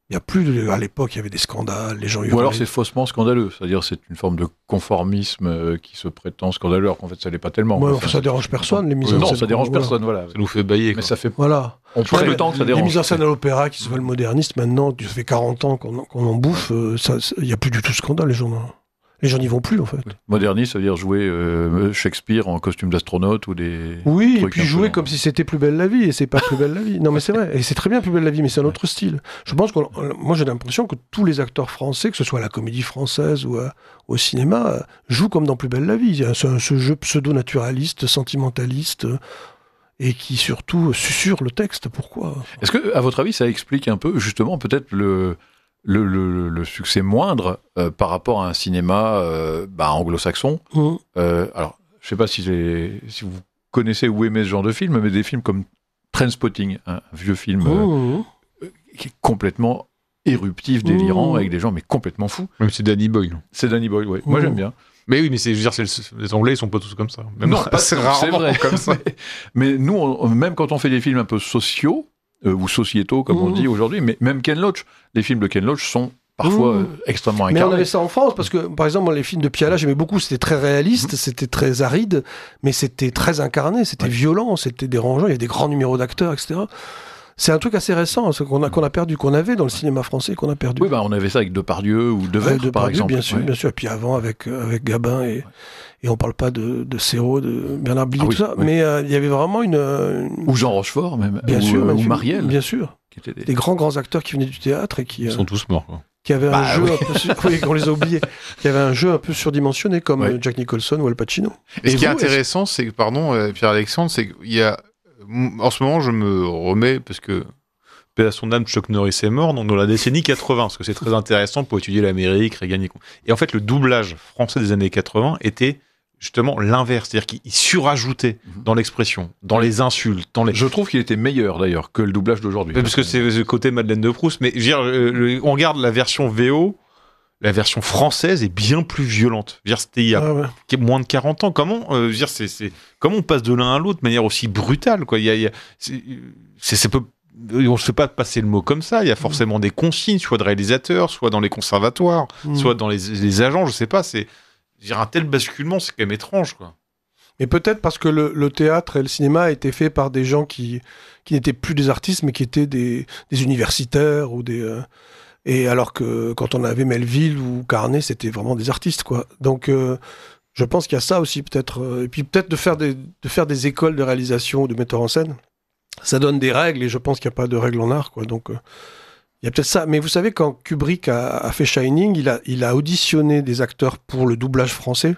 Il y a plus de, à l'époque, il y avait des scandales, les gens hurlaient. Ou alors c'est faussement scandaleux, c'est-à-dire c'est une forme de conformisme euh, qui se prétend scandaleux, alors qu'en fait ça l'est pas tellement. Ouais, enfin, enfin, ça dérange personne, les mises en non, scène. ça dérange voilà. personne, voilà. Ça nous fait bailler. Mais Quoi. ça fait. Voilà. On prend Ouais, le temps que ça les dérange. mises en scène à l'opéra qui se veulent modernistes, maintenant, ça fait quarante ans qu'on, qu'on en bouffe, il euh, n'y a plus du tout de scandale, les gens, non. Les gens n'y vont plus, en fait. Moderniste, ça veut dire jouer euh, Shakespeare en costume d'astronaute ou des. Oui, et trucs puis un peu jouer dans- comme si c'était Plus belle la vie, et c'est pas Plus belle la vie. Non, mais c'est vrai, et c'est très bien Plus belle la vie, mais c'est un autre style. Je pense que, moi j'ai l'impression que tous les acteurs français, que ce soit à la comédie française ou à- au cinéma, euh, jouent comme dans Plus belle la vie. Il y a ce, ce jeu pseudo-naturaliste, sentimentaliste, euh, et qui surtout susurre le texte. Pourquoi ? Est-ce que, à votre avis, ça explique un peu, justement, peut-être le, le, le, le succès moindre euh, par rapport à un cinéma euh, bah, anglo-saxon Mmh. euh, Alors, je sais pas si, j'ai- si vous connaissez ou aimez ce genre de film, mais des films comme Trainspotting, un vieux film euh, Mmh. qui est complètement éruptif, délirant, Mmh. avec des gens mais complètement fous. Même si c'est Danny Boyle. C'est Danny Boyle, ouais. Moi Mmh. j'aime bien. Mais oui, mais c'est, je veux dire, c'est le- les Anglais, ils sont pas tous comme ça. Même Non, pas c'est tous, rarement c'est vrai. comme ça. Mais, mais nous, on- même quand on fait des films un peu sociaux, euh, ou sociétaux, comme on Mmh. dit aujourd'hui, mais même Ken Loach, les films de Ken Loach sont parfois Mmh. euh, extrêmement Mais on incarnés. avait ça en France, parce que, par exemple, moi, les films de Piala, j'aimais beaucoup, c'était très réaliste, c'était très aride, mais c'était très incarné, c'était Ouais. violent, c'était dérangeant, il y a des grands numéros d'acteurs, et cetera. C'est un truc assez récent, ce qu'on a, qu'on a perdu, qu'on avait dans le cinéma français, qu'on a perdu. Oui, bah, on avait ça avec Depardieu ou Devers, Avec par Depardieu, exemple. bien sûr, Ouais. bien sûr, et puis avant, avec, euh, avec Gabin, et, et on parle pas de, de Serrault, de Bernard Blier, Ah oui, tout ça, oui. mais euh, il y avait vraiment une... euh, une- Ou Jean Rochefort, même. bien ou, sûr, euh, même ou film- Marielle. Bien sûr. Qui étaient des... Des grands, grands acteurs qui venaient du théâtre et qui... Ils euh, sont tous morts, quoi. qui avait un Bah, jeu oui. un peu sur- oui, qu'on les a oubliés, qui avait un jeu un peu surdimensionné comme Ouais. euh, Jack Nicholson ou Al Pacino. Et ce Et qui est vous, est-ce- intéressant, c'est que, pardon, euh, Pierre-Alexandre, c'est qu'il y a. En ce moment, je me remets, parce que. Paix à son âme, Chuck Norris est mort, donc dans la décennie quatre-vingts, parce que c'est très intéressant pour étudier l'Amérique, Reagan et... et en fait, le doublage français des années quatre-vingts était justement l'inverse, c'est-à-dire qu'il surajoutait dans l'expression, dans les insultes, dans les... Je trouve qu'il était meilleur, d'ailleurs, que le doublage d'aujourd'hui. Parce que c'est le côté Madeleine de Proust, mais je veux dire, euh, le- on regarde la version V O, la version française est bien plus violente. Je veux dire, c'était il y a Ah ouais. qui est moins de quarante ans. Comment, euh, je veux dire, c'est, c'est, comment on passe de l'un à l'autre de manière aussi brutale, quoi. Il y a, il y a, c'est, c'est, c'est peu, on ne fait pas passer le mot comme ça. Il y a forcément des consignes, soit de réalisateurs, soit dans les conservatoires, Mm. soit dans les, les agents, je sais pas. C'est, je veux dire, un tel basculement, c'est quand même étrange, quoi. Mais peut-être parce que le, le théâtre et le cinéma a été fait par des gens qui, qui n'étaient plus des artistes, mais qui étaient des, des universitaires ou des... euh, et alors que quand on avait Melville ou Carnet, c'était vraiment des artistes, quoi. Donc, euh, je pense qu'il y a ça aussi, peut-être. euh, et puis peut-être de faire des, de faire des écoles de réalisation ou de metteur en scène. Ça donne des règles, et je pense qu'il n'y a pas de règles en art, quoi. Donc, euh, il y a peut-être ça. Mais vous savez, quand Kubrick a, a fait Shining, il a, il a auditionné des acteurs pour le doublage français.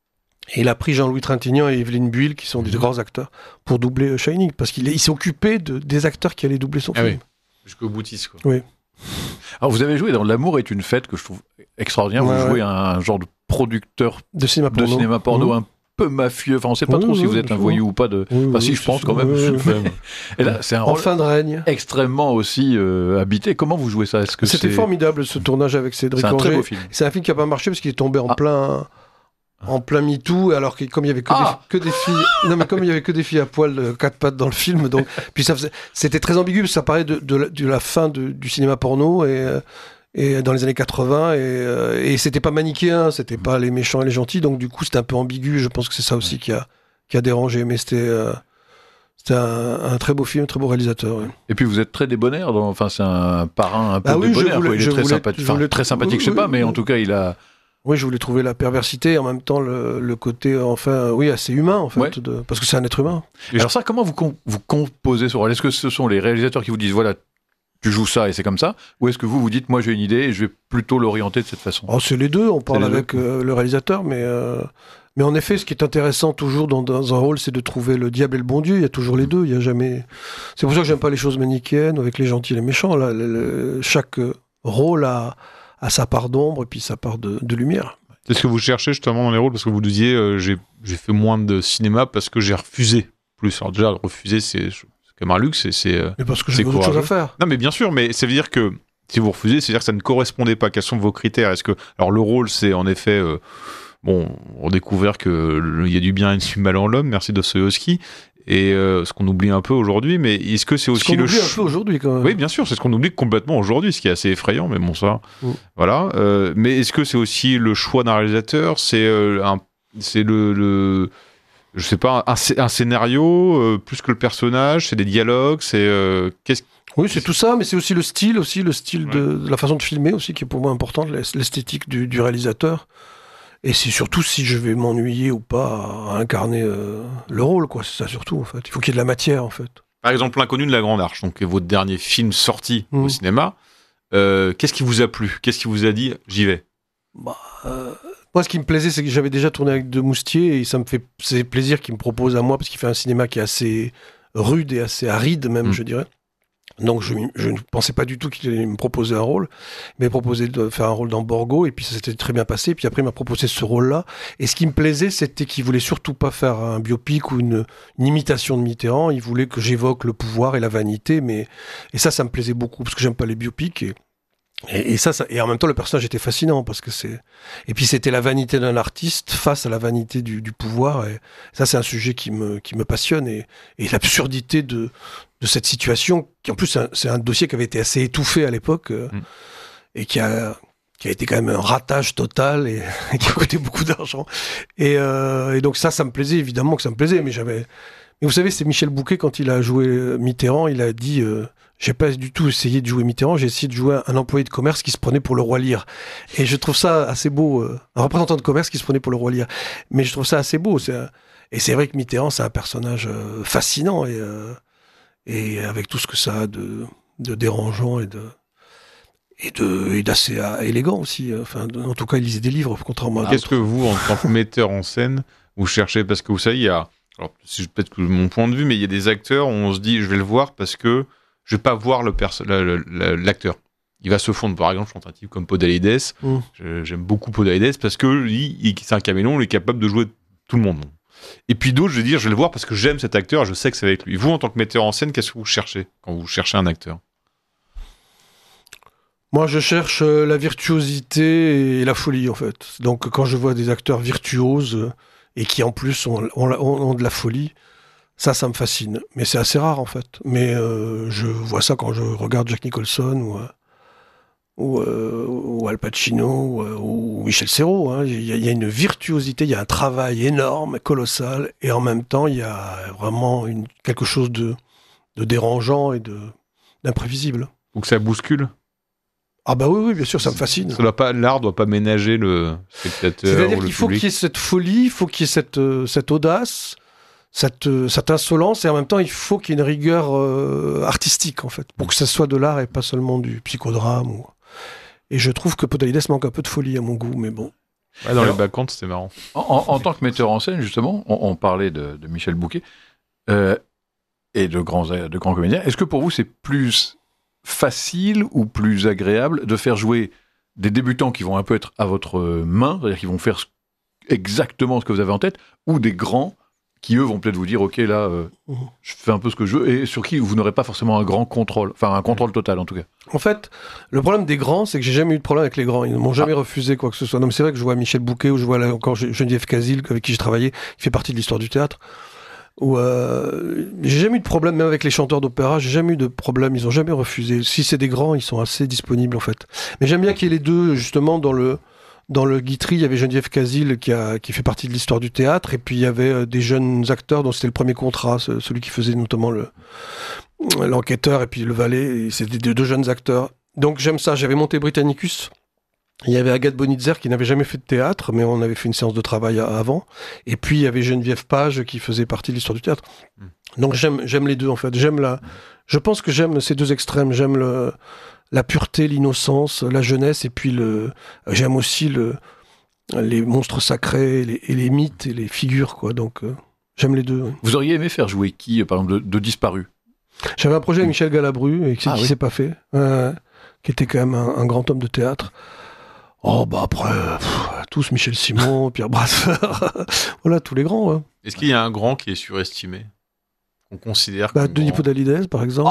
Et il a pris Jean-Louis Trintignant et Evelyne Buil, qui sont des grands acteurs, pour doubler euh, Shining. Parce qu'il est- il s'est occupé de, des acteurs qui allaient doubler son Ah film. oui. Jusqu'au boutiste, quoi. Oui. Alors, vous avez joué dans L'amour est une fête, que je trouve extraordinaire. Ouais, vous ouais. jouez un, un genre de producteur De cinéma de porno. cinéma porno Mmh. un peu mafieux. Enfin, on ne sait pas Oui, trop oui, si vous oui, êtes un bien sûr. voyou ou pas. De... Oui, Enfin, oui, si, je c'est pense sûr. quand même. Oui, oui, oui. Et là, c'est un En rôle fin de règne. extrêmement aussi euh, habité. Comment vous jouez ça? Est-ce que C'était c'est... formidable ce tournage avec Cédric C'est un très Anger. beau film. C'est un film qui n'a pas marché parce qu'il est tombé en Ah. plein en plein MeToo, alors que comme il y avait que, Ah. des, que des filles, non mais comme il y avait que des filles à poil, euh, quatre pattes dans le film, donc puis ça faisait- c'était très ambigu parce que ça parlait de, de, la, de la fin de- du cinéma porno et euh, et dans les années quatre-vingts et, euh, et c'était pas manichéen, c'était pas les méchants et les gentils, donc du coup c'était un peu ambigu. Je pense que c'est ça aussi qui a qui a dérangé, mais c'était euh, c'était un, un très beau film, un très beau réalisateur. Ouais. Et puis vous êtes très débonnaire. Dans... Enfin, c'est un parrain un peu Ah oui, je débonnaire. voulais- quoi. Il est je très voulais- sympathique. je Enfin, voulais- très sympathique, je sais oui, pas, oui, mais en oui. tout cas, il a. Oui, je voulais trouver la perversité et en même temps le, le côté, enfin, oui, assez humain, en fait, Ouais. de- parce que c'est un être humain. Alors ça, comment vous, com- vous composez ce rôle? Est-ce que ce sont les réalisateurs qui vous disent, voilà, tu joues ça et c'est comme ça? Ou est-ce que vous vous dites, moi j'ai une idée et je vais plutôt l'orienter de cette façon? Oh, c'est les deux, on parle les deux. avec euh, le réalisateur, mais, euh, mais en effet, ce qui est intéressant toujours dans, dans un rôle, c'est de trouver le diable et le bon Dieu. Il y a toujours les deux, il y a jamais... C'est pour ça que j'aime pas les choses manichéennes, avec les gentils et les méchants. Là, le- le- chaque euh, rôle a, a sa part d'ombre et puis sa part de, de lumière. C'est ce que vous cherchez justement dans les rôles, parce que vous disiez, euh, j'ai, j'ai fait moins de cinéma parce que j'ai refusé plus. Alors déjà, refuser, c'est, c'est quand même un luxe, et c'est... euh, Mais parce que C'est j'ai d'autres choses à courageux. faire. Non, mais bien sûr, mais ça veut dire que si vous refusez, c'est-à-dire que ça ne correspondait pas. Quels sont vos critères? Est-ce que, alors le rôle, c'est en effet, euh, bon, on découvert que le- il y a du bien et du mal en l'homme. Merci Dostoïevski. Et euh, ce qu'on oublie un peu aujourd'hui, mais est-ce que c'est aussi ce qu'on le oublie ch- un peu aujourd'hui quand même. Oui, bien sûr, c'est ce qu'on oublie complètement aujourd'hui, ce qui est assez effrayant, mais bon, ça. Mm. Voilà. Euh, mais est-ce que c'est aussi le choix d'un réalisateur? C'est, euh, un, c'est le, le. Je sais pas, un, un scénario euh, plus que le personnage, c'est des dialogues, c'est. Euh, qu'est-ce Oui, c'est tout ça, mais c'est aussi le style, aussi le style Ouais. de, de la façon de filmer aussi qui est pour moi importante, l'esthétique du, du réalisateur. Et c'est surtout si je vais m'ennuyer ou pas à incarner euh, le rôle, quoi. C'est ça surtout, en fait. Il faut qu'il y ait de la matière, en fait. Par exemple, L'Inconnu de la Grande Arche, donc votre dernier film sorti Mm. au cinéma. Euh, qu'est-ce qui vous a plu? Qu'est-ce qui vous a dit j'y vais? Bah, euh, moi, ce qui me plaisait, c'est que j'avais déjà tourné avec De Moustier et ça me fait c'est plaisir qu'il me propose à moi parce qu'il fait un cinéma qui est assez rude et assez aride, même, Mm. je dirais. Donc, je, je ne pensais pas du tout qu'il allait me proposer un rôle. Il m'a proposé de faire un rôle dans Borgo, et puis ça s'était très bien passé. Puis après, il m'a proposé ce rôle-là. Et ce qui me plaisait, c'était qu'il voulait surtout pas faire un biopic ou une, une imitation de Mitterrand. Il voulait que j'évoque le pouvoir et la vanité. Mais, et ça, ça me plaisait beaucoup, parce que j'aime pas les biopics. Et, et, et ça, ça, et en même temps, le personnage était fascinant, parce que c'est... Et puis, c'était la vanité d'un artiste face à la vanité du, du pouvoir. Et ça, c'est un sujet qui me, qui me passionne. Et, et l'absurdité de... de cette situation, qui en plus c'est un, c'est un dossier qui avait été assez étouffé à l'époque, euh, mm. et qui a, qui a été quand même un ratage total, et, et qui a coûté beaucoup d'argent. Et, euh, et donc ça, ça me plaisait, évidemment que ça me plaisait, mais j'avais... Mais vous savez, c'est Michel Bouquet, quand il a joué Mitterrand, il a dit euh, « J'ai pas du tout essayé de jouer Mitterrand, j'ai essayé de jouer un employé de commerce qui se prenait pour le roi Lear. » Et je trouve ça assez beau, euh, un représentant de commerce qui se prenait pour le roi Lear. Mais je trouve ça assez beau. C'est un... Et c'est vrai que Mitterrand, c'est un personnage euh, fascinant, et... Euh, et avec tout ce que ça a de, de dérangeant et de et de et d'assez euh, élégant aussi. Enfin, de, en tout cas, il lisait des livres, contrairement à Qu'est-ce d'autres. que vous, en tant que metteur en scène, vous cherchez? Parce que vous savez, il y a, alors c'est peut-être que mon point de vue, mais il y a des acteurs où on se dit, je vais le voir parce que je vais pas voir le perso- la, la, la, l'acteur. Il va se fondre, par exemple, je suis un type comme Podalides. Mm. Je, j'aime beaucoup Podalides parce que lui, il, c'est un caméléon, il est capable de jouer tout le monde. Et puis d'autres, je vais dire, je vais le voir parce que j'aime cet acteur, je sais que c'est avec lui. Vous, en tant que metteur en scène, qu'est-ce que vous cherchez quand vous cherchez un acteur? Moi, je cherche euh, la virtuosité et la folie, en fait. Donc, quand je vois des acteurs virtuoses euh, et qui, en plus, ont, ont, ont de la folie, ça, ça me fascine. Mais c'est assez rare, en fait. Mais euh, je vois ça quand je regarde Jack Nicholson ou... Euh, ou, euh, ou Al Pacino, ou, ou Michel Serrault. Hein. Il y a, il y a une virtuosité, il y a un travail énorme, colossal, et en même temps, il y a vraiment une, quelque chose de, de dérangeant et de, d'imprévisible. Donc ça bouscule? Ah bah oui, oui, bien sûr, ça me fascine. Ça doit pas, l'art doit pas ménager le spectateur. C'est-à-dire ou le qu'il faut public. qu'il y ait cette folie, il faut qu'il y ait cette, euh, cette audace, cette, euh, cette insolence, et en même temps, il faut qu'il y ait une rigueur euh, artistique, en fait, pour que ça soit de l'art et pas seulement du psychodrame. Ou... Et je trouve que Podalides manque un peu de folie à mon goût, mais bon. Ouais, dans Alors, les backcounts, c'était marrant. En, en, en tant que metteur en scène, justement, on, on parlait de, de Michel Bouquet euh, et de grands, de grands comédiens. Est-ce que pour vous, c'est plus facile ou plus agréable de faire jouer des débutants qui vont un peu être à votre main, c'est-à-dire qui vont faire exactement ce que vous avez en tête, ou des grands qui, eux, vont peut-être vous dire, OK, là, euh, mmh. je fais un peu ce que je veux, et sur qui vous n'aurez pas forcément un grand contrôle, enfin un contrôle total, en tout cas. En fait, le problème des grands, c'est que j'ai jamais eu de problème avec les grands. Ils ne m'ont jamais ah. refusé quoi que ce soit. Non, mais c'est vrai que je vois Michel Bouquet, ou je vois là, encore Geneviève Casil, avec qui j'ai travaillé, qui fait partie de l'histoire du théâtre. Où, euh, j'ai jamais eu de problème, même avec les chanteurs d'opéra, j'ai jamais eu de problème, ils ont jamais refusé. Si c'est des grands, ils sont assez disponibles, en fait. Mais j'aime bien qu'il y ait les deux, justement, dans le... Dans le Guitry, il y avait Geneviève Casil qui, a, qui fait partie de l'histoire du théâtre, et puis il y avait euh, des jeunes acteurs dont c'était le premier contrat, ce, celui qui faisait notamment le, l'enquêteur et puis le valet, et c'était deux, deux jeunes acteurs. Donc j'aime ça, j'avais monté Britannicus, il y avait Agathe Bonitzer qui n'avait jamais fait de théâtre, mais on avait fait une séance de travail avant, et puis il y avait Geneviève Page qui faisait partie de l'histoire du théâtre. Donc j'aime, j'aime les deux en fait, j'aime la... je pense que j'aime ces deux extrêmes, j'aime le... la pureté, l'innocence, la jeunesse, et puis le, j'aime aussi le, les monstres sacrés, les, et les mythes et les figures, quoi. Donc, euh, j'aime les deux. Ouais. Vous auriez aimé faire jouer qui, par exemple, de, de disparus? J'avais un projet avec Michel Galabru, et qui, ah, qui oui. s'est pas fait, euh, qui était quand même un, un grand homme de théâtre. Oh, bah après, pff, tous, Michel Simon, Pierre Brasseur, voilà, tous les grands. Ouais. Est-ce qu'il y a un grand qui est surestimé? On considère bah, Denis grand... Podalides, par exemple.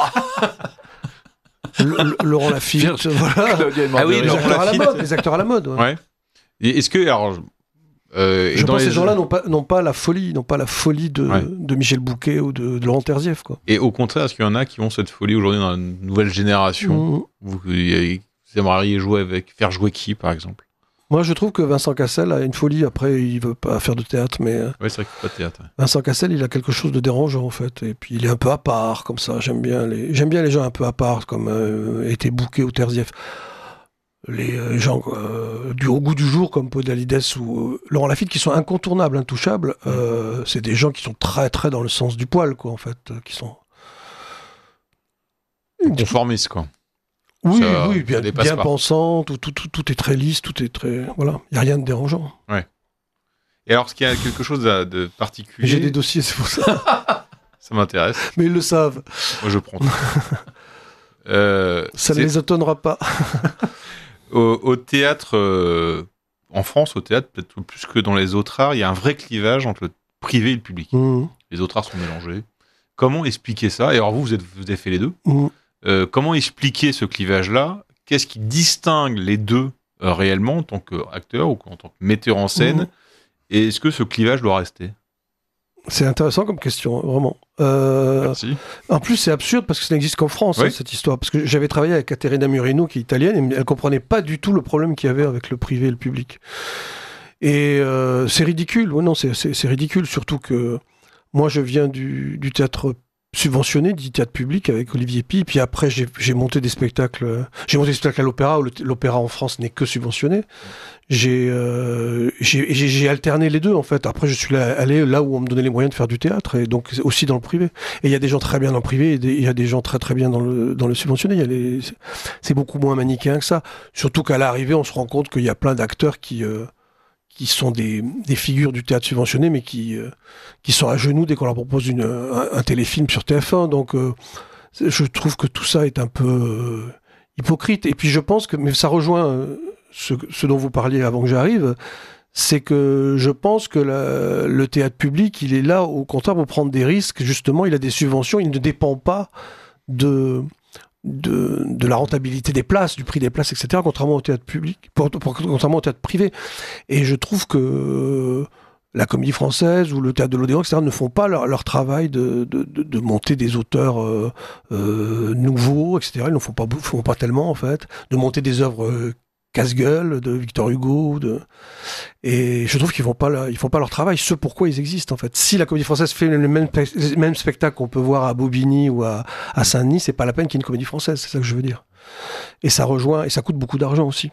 Le, le, Laurent Lafitte, voilà. Ah oui, les, acteurs à la mode, les acteurs à la mode. Ouais. Ouais. Et est-ce que, alors, Euh, et Je dans pense que les... ces gens-là n'ont pas, n'ont pas la folie, n'ont pas la folie de, Ouais. de Michel Bouquet ou de, de Laurent Terzieff, quoi. Et au contraire, est-ce qu'il y en a qui ont cette folie aujourd'hui dans la nouvelle génération? Mmh. Vous, vous aimeriez jouer avec, faire jouer qui, par exemple? Moi, je trouve que Vincent Cassel a une folie. Après, il veut pas faire de théâtre, mais euh, Ouais, c'est vrai qu'il faut pas de théâtre. ouais. Vincent Cassel, il a quelque chose de dérangeant, en fait. Et puis, il est un peu à part, comme ça. J'aime bien les, j'aime bien les gens un peu à part, comme euh, étaient Bouquet ou Terzieff. Les euh, gens euh, du au goût du jour, comme Podalides ou euh, Laurent Lafitte, qui sont incontournables, intouchables. Euh, c'est des gens qui sont très, très dans le sens du poil, quoi, en fait. euh, qui sont... Conformiste, quoi. Oui, Ça- oui, ça bien, dépasse bien pas. pensant, tout, tout, tout, tout est très lisse, tout est très... Voilà, il n'y a rien de dérangeant. Et alors, est-ce qu'il y a quelque chose de, de particulier? J'ai des dossiers, c'est pour ça. Ça m'intéresse. Mais ils le savent. Moi, je prends tout. euh, Ça ne c'est- les étonnera pas. au, au théâtre, euh, en France, au théâtre, peut-être plus que dans les autres arts, il y a un vrai clivage entre le privé et le public. Mmh, Les autres arts sont mélangés. Comment expliquer ça? Et alors, vous, vous, êtes, vous avez fait les deux. mmh. Euh, comment expliquer ce clivage-là? Qu'est-ce qui distingue les deux euh, réellement en tant qu'acteur ou en tant que metteur en scène? Mhm. Et est-ce que ce clivage doit rester? C'est intéressant comme question, vraiment. Euh, Merci. en plus, c'est absurde parce que ça n'existe qu'en France, Oui. hein, cette histoire. Parce que j'avais travaillé avec Caterina Murino, qui est italienne, et elle comprenait pas du tout le problème qu'il y avait avec le privé et le public. Et euh, c'est ridicule. Ouais, non, c'est, c'est, c'est ridicule, surtout que moi, je viens du, du théâtre subventionné, du théâtre public avec Olivier Py, puis après j'ai, j'ai monté des spectacles, j'ai monté des spectacles à l'opéra, où le- l'opéra en France n'est que subventionné. J'ai, euh, j'ai, j'ai, j'ai alterné les deux en fait. Après je suis là, allé là où on me donnait les moyens de faire du théâtre, et donc aussi dans le privé. Et il y a des gens très bien dans le privé, et des- il y a des gens très très bien dans le, dans le subventionné. Il y a les, c'est beaucoup moins manichéen que ça. Surtout qu'à l'arrivée on se rend compte qu'il y a plein d'acteurs qui... Euh, qui sont des, des figures du théâtre subventionné, mais qui, euh, qui sont à genoux dès qu'on leur propose une, un, un téléfilm sur T F un. Donc, euh, je trouve que tout ça est un peu euh, hypocrite. Et puis, je pense que, mais ça rejoint euh, ce, ce dont vous parliez avant que j'arrive, c'est que je pense que la, le théâtre public, il est là, au contraire, pour prendre des risques. Justement, il a des subventions, il ne dépend pas de... De, de la rentabilité des places, du prix des places, et cetera, contrairement au théâtre public, pour, pour, contrairement au théâtre privé. Et je trouve que euh, la Comédie Française ou le théâtre de l'Odéon, et cetera, ne font pas leur, leur travail de, de, de, de monter des auteurs euh, euh, nouveaux, et cetera. Ils ne font pas, font pas tellement, en fait, de monter des œuvres euh, casse-gueule de Victor Hugo. De... Et je trouve qu'ils ne font, pas leur- ils font pas leur travail, ce pourquoi ils existent, en fait. Si la Comédie Française fait le même, le même spectacle qu'on peut voir à Bobigny ou à, à Saint-Denis, c'est pas la peine qu'il y ait une Comédie Française, c'est ça que je veux dire. Et ça rejoint, et ça coûte beaucoup d'argent aussi.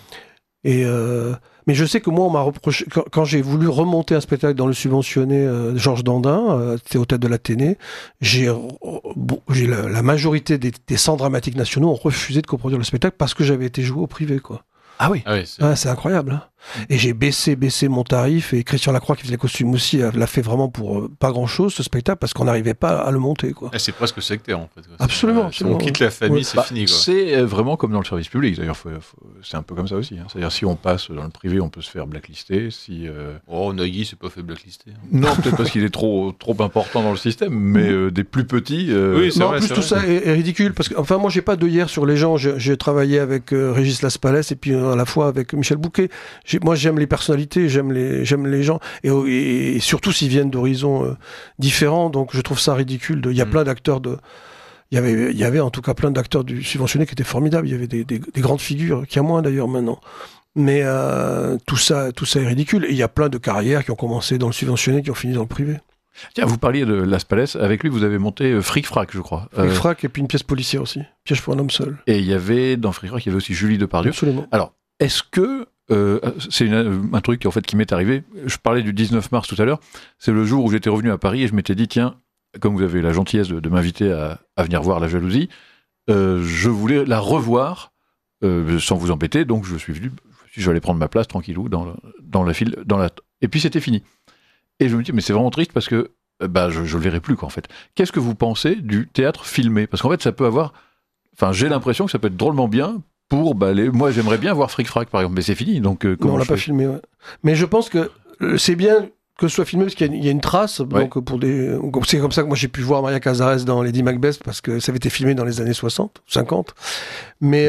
Et euh, mais je sais que moi, on m'a reproché, quand, quand j'ai voulu remonter un spectacle dans le subventionné euh, Georges Dandin, euh, c'était au Théâtre de l'Athénée, j'ai, euh, bon, j'ai la, la majorité des, des centres dramatiques nationaux ont refusé de coproduire le spectacle parce que j'avais été joué au privé, quoi. Ah oui. Ah oui, c'est- Ah, c'est incroyable. Hein. Et j'ai baissé, baissé mon tarif, et Christian Lacroix, qui faisait les costumes aussi, l'a fait vraiment pour euh, pas grand-chose, ce spectacle, parce qu'on n'arrivait pas à le monter, quoi. Ah, c'est presque sectaire en fait. Absolument, Euh, Si absolument, on quitte la famille, ouais. c'est Bah, fini. Quoi. c'est euh, vraiment comme dans le service public. D'ailleurs, faut- faut- c'est un peu comme ça aussi. hein. C'est-à-dire, si on passe dans le privé, on peut se faire blacklister. Si, euh, Oh, Nagui, c'est pas fait blacklister. Non, peut-être parce qu'il est trop, trop important dans le système, mais euh, des plus petits. euh, Oui, c'est Non, en vrai, plus, c'est tout vrai. ça est, est ridicule, parce que, enfin, moi, j'ai pas d'œillère sur les gens. J'ai, j'ai travaillé avec euh, Régis Laspalès, et puis euh, à la fois avec Michel Bouquet. J'ai, moi, j'aime les personnalités, j'aime les, j'aime les gens, et, et, et surtout s'ils viennent d'horizons euh, différents. Donc, je trouve ça ridicule. De- Il y a Mm. plein d'acteurs de. Il y avait, il y avait en tout cas plein d'acteurs du subventionné qui étaient formidables. Il y avait des, des, des grandes figures, qu'il y a moins d'ailleurs maintenant. Mais euh, tout ça, tout ça est ridicule. Et il y a plein de carrières qui ont commencé dans le subventionné, qui ont fini dans le privé. Tiens, vous parliez de Las Palais. Avec lui, vous avez monté euh, Fric Frac, je crois. Fric Euh, Frac, et puis une pièce policière aussi. Piège pour un homme seul. et il y avait, dans Fric Frac, il y avait aussi Julie Depardieu. Absolument. Alors, est-ce que euh, c'est une- un truc en fait qui m'est arrivé. Je parlais du dix-neuf mars tout à l'heure. C'est le jour où j'étais revenu à Paris et je m'étais dit tiens, comme vous avez la gentillesse de, de m'inviter à, à venir voir La Jalousie, euh, je voulais la revoir euh, sans vous embêter. Donc je suis venu. Je me suis dit, je vais aller prendre ma place tranquillou dans le- dans la file, dans la. Et puis c'était fini. Et je me dis mais c'est vraiment triste parce que euh, bah je, je le verrai plus quoi en fait. Qu'est-ce que vous pensez du théâtre filmé? Parce qu'en fait ça peut avoir. Enfin j'ai l'impression que ça peut être drôlement bien. Pour, bah, les... Moi, j'aimerais bien voir Fric Frac, par exemple, mais c'est fini. Donc, euh, comment non, on l'a je pas fais filmé. Ouais. Mais je pense que euh, c'est bien que ce soit filmé parce qu'il y a une, il y a une trace. Ouais. Donc pour des, c'est comme ça que moi j'ai pu voir Maria Cazares dans Lady Macbeth parce que ça avait été filmé dans les années soixante, cinquante. Mais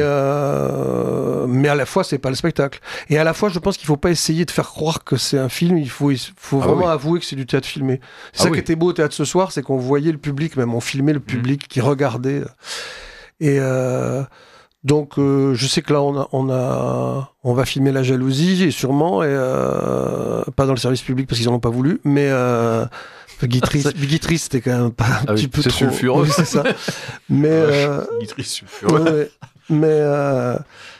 euh, mais à la fois c'est pas le spectacle. Et à la fois je pense qu'il faut pas essayer de faire croire que c'est un film. Il faut il faut Ah vraiment oui. avouer que c'est du théâtre filmé. C'est Ah ça oui. qui était beau au théâtre ce soir, c'est qu'on voyait le public, même on filmait le public qui regardait. Et euh, donc euh, je sais que là on a, on a on va filmer La Jalousie et sûrement et euh, pas dans le service public parce qu'ils en ont pas voulu, mais euh, Guy Trist, Guy Trist, c'était quand même pas un Ah oui, petit peu c'est trop sulfureux. Oui, c'est ça. Mais euh, Guitrice sulfureux. ouais, ouais. mais euh,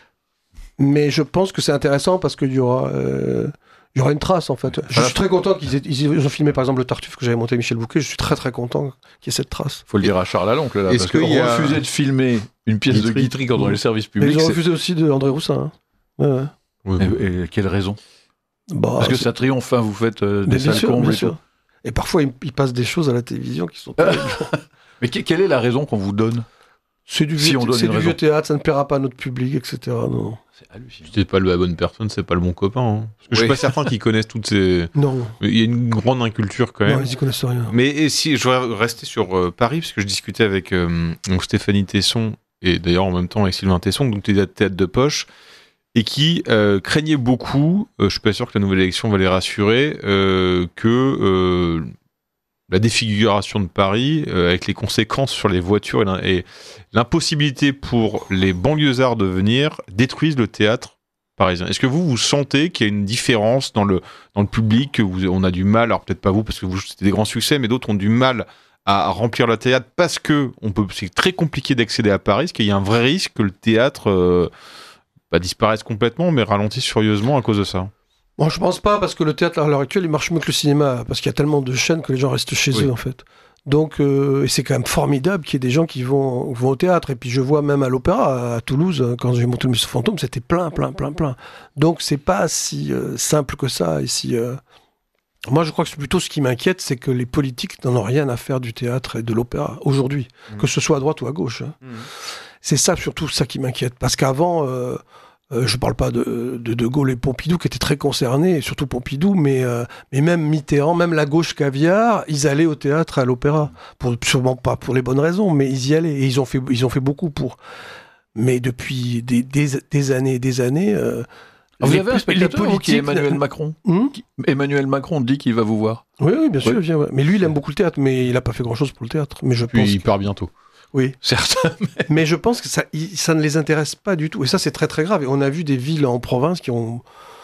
mais je pense que c'est intéressant parce qu'il y aura euh, il y aura une trace en fait. Je suis très content qu'ils aient, ils ont filmé par exemple le Tartuffe que j'avais monté avec Michel Bouquet. Je suis très très content qu'il y ait cette trace. Faut le dire à Charles Lalonque, là, Est-ce parce que qu'il y a- refuser de filmer une pièce de Guitry. Guitry quand on est le service Mais public, ils ont c'est... refusé aussi de André Roussin. Hein. Ouais, ouais. Oui, oui. Et, et quelle raison? Bah, Parce que c'est- ça triomphe, hein, vous faites euh, mais des bien salles sûr, combles bien et sûr. tout. Et parfois, il, il passe des choses à la télévision qui sont terribles. Mais que- quelle est la raison qu'on vous donne? C'est du, Si vieux, on donne c'est une du raison. vieux théâtre, ça ne plaira pas à notre public, et cetera. Non. C'est hallucinant. Si t'es pas la bonne personne, c'est pas le bon copain. Hein. Parce que je suis Oui. pas certain qu'ils connaissent toutes ces. Non, Il y a une grande inculture quand non même. ils n'y connaissent rien. Mais et si je voudrais rester sur euh, Paris, parce que je discutais avec euh, donc Stéphanie Tesson et d'ailleurs en même temps avec Sylvain Tesson, donc des théâtre de poche, et qui euh, craignait beaucoup. Euh, je suis pas sûr que la nouvelle élection va les rassurer euh, que euh, la défiguration de Paris, euh, avec les conséquences sur les voitures et l'im- et l'impossibilité pour les banlieusards de venir, détruisent le théâtre parisien. Est-ce que vous, vous sentez qu'il y a une différence dans le, dans le public, que vous, on a du mal, alors peut-être pas vous, parce que vous, c'était des grands succès, mais d'autres ont du mal à, à remplir le théâtre parce que on peut, c'est très compliqué d'accéder à Paris, est-ce qu'il y a un vrai risque que le théâtre euh, bah, disparaisse complètement, mais ralentisse furieusement à cause de ça? Bon, je pense pas, parce que le théâtre, à l'heure actuelle, il marche mieux que le cinéma, parce qu'il y a tellement de chaînes que les gens restent chez Oui. eux, en fait. Donc, euh, et c'est quand même formidable qu'il y ait des gens qui vont, vont au théâtre. Et puis, je vois même à l'Opéra, à Toulouse, quand j'ai monté le Monsieur Fantôme, c'était plein, plein, plein, plein. Donc, c'est pas si euh, simple que ça. Et si, euh, moi, je crois que c'est plutôt ce qui m'inquiète, c'est que les politiques n'en ont rien à faire du théâtre et de l'opéra, aujourd'hui. Mmh. Que ce soit à droite ou à gauche. Hein. Mmh. C'est ça, surtout, ça qui m'inquiète. Parce qu'avant... Euh, Euh, je ne parle pas de, de De Gaulle et Pompidou qui étaient très concernés, et surtout Pompidou, mais, euh, mais même Mitterrand, même la gauche caviar, ils allaient au théâtre et à l'opéra. Pour, sûrement pas pour les bonnes raisons, mais ils y allaient. Et ils ont fait, ils ont fait beaucoup pour. Mais depuis des, des, des années et des années... Euh, Ah, vous les- avez un les spectateur vous, qui est politiques- Emmanuel Macron. Hum Qui- Emmanuel Macron dit qu'il va vous voir. oui, oui, bien sûr, Oui. il vient, ouais. Mais lui, il aime beaucoup le théâtre, mais il n'a pas fait grand-chose pour le théâtre. Mais je Puis pense il que- part bientôt. Oui. Certes. Mais je pense que ça, il- ça ne les intéresse pas du tout. Et ça, c'est très très grave. Et on a vu des villes en province qui ont,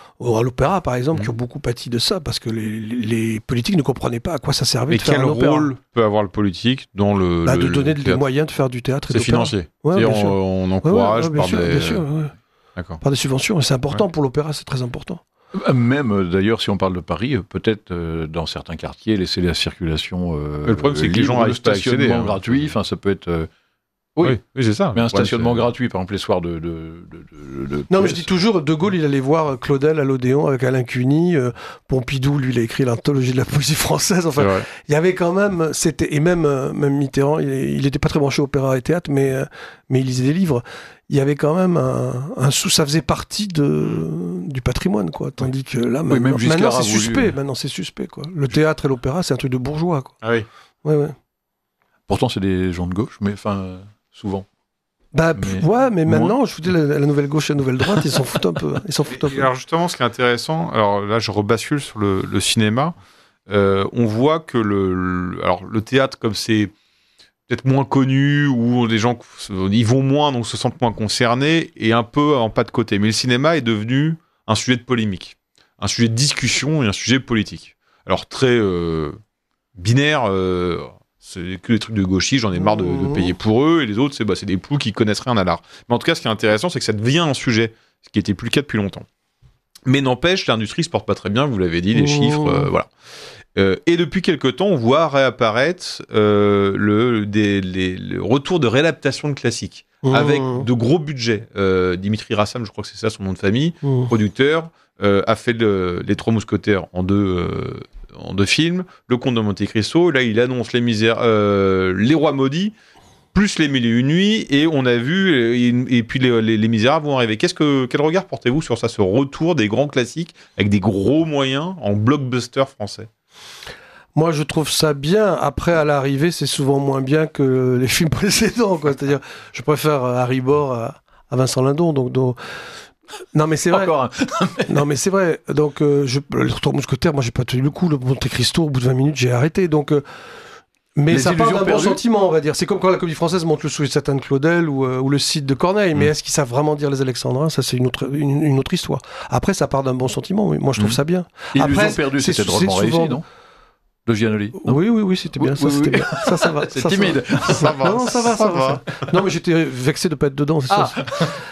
à l'opéra par exemple, Mmh. qui ont beaucoup pâti de ça parce que les, les politiques ne comprenaient pas à quoi ça servait Mais de faire quel un opéra. rôle peut avoir le politique dans le. Bah, le- de le donner les théâtre moyens de faire du théâtre et C'est d'opéra. financier. Ouais, C'est-à-dire, bien sûr. on, on Ouais, encourage ouais, bien par sûr, des. bien sûr, ouais. D'accord. Par des subventions. Et c'est important pour l'opéra, c'est très important. Même, euh, d'ailleurs, si on parle de Paris, euh, peut-être euh, dans certains quartiers, laisser la circulation euh, Le problème, c'est que les libre, gens le arrivent pas à accéder, stationnement hein. gratuit, enfin, ça peut être... euh, Oui, Oui, oui, c'est ça. mais un Le problème, stationnement c'est- gratuit, par exemple, les soirs de... de, de, de- de Non, mais pièces. je dis toujours, De Gaulle, il allait voir Claudel à l'Odéon avec Alain Cuny. euh, Pompidou, lui, il a écrit l'anthologie de la poésie française. C'est Enfin, vrai. il y avait quand même, c'était et même euh, même Mitterrand, il n'était pas très branché opéra et théâtre, mais euh, mais il lisait des livres. Il y avait quand même un, un sous, ça faisait partie de du patrimoine, quoi. Tandis que là, Oui, maintenant, même Giscard maintenant, a c'est voulu- suspect. Maintenant, c'est suspect, quoi. Le théâtre et l'opéra, c'est un truc de bourgeois, quoi. Ah oui. Ouais, ouais. Pourtant, c'est des gens de gauche, mais enfin, euh, souvent. Bah Mais mais ouais, mais moins. maintenant, je vous dis, la, la nouvelle gauche et la nouvelle droite, ils s'en foutent un peu. Ils s'en foutent un Et peu. alors justement, ce qui est intéressant, alors là, je rebascule sur le, le cinéma. euh, on voit que le, le- alors le théâtre, comme c'est peut-être moins connu ou les gens y vont moins, donc se sentent moins concernés, est un peu en pas de côté. Mais le cinéma est devenu un sujet de polémique, un sujet de discussion et un sujet politique. Alors très euh, binaire. Euh, c'est que des trucs de gauchistes, j'en ai marre de, de payer pour eux, et les autres, c'est bah, c'est des poux qui connaissent rien à l'art. Mais en tout cas, ce qui est intéressant, c'est que ça devient un sujet, ce qui n'était plus le cas depuis longtemps. Mais n'empêche, l'industrie se porte pas très bien, vous l'avez dit, les Mmh. chiffres, euh, voilà. Euh, et depuis quelques temps, on voit réapparaître euh, le, des, les, le retour de réadaptation de classiques, Mmh. avec de gros budgets. Euh, Dimitri Rassam, je crois que c'est ça son nom de famille, Mmh. producteur, euh, a fait le- les Trois Mousquetaires en deux, euh, en deux films, Le Comte de Monte Cristo, là il annonce les, misères, euh, les Rois Maudits, plus les Mille et Une Nuits, et on a vu, et, et puis les, les, les Misérables vont arriver. Qu'est-ce que, quel regard portez-vous sur ça, ce retour des grands classiques avec des gros moyens en blockbuster français? Moi, je trouve ça bien. Après, à l'arrivée, c'est souvent moins bien que les films précédents, quoi. C'est-à-dire, je préfère Harry Bor à, à Vincent Lindon. Donc, donc... Non, mais c'est vrai. Encore un. Non, mais c'est vrai. Donc, euh, je... les Trois Mousquetaires, moi, j'ai pas tenu le coup. Le Monte Cristo, au bout de vingt minutes, j'ai arrêté. Donc, euh... mais Les ça part d'un bon perdues. sentiment, on va dire. C'est comme quand la Comédie Française monte le Sous-Satin de Claudel ou, euh, ou le Cid de Corneille. Mm. Mais est-ce qu'ils savent vraiment dire les Alexandrins ? Ça, c'est une autre, une, une autre histoire. Après, ça part d'un bon sentiment. Oui. Moi, je trouve Mm. ça bien. Illusion Après, perdue, c'est- c'était c'est drôlement souvent- réussi, non De Giannoli. Non Oui, oui, oui, c'était bien. Oui, ça, oui, c'était oui. bien. Ça, ça va. C'est ça, ça timide. va. Ça va, Non, non, ça va, ça, ça va. va. ça. Non, mais j'étais vexé de pas être dedans, c'est Ah. ça.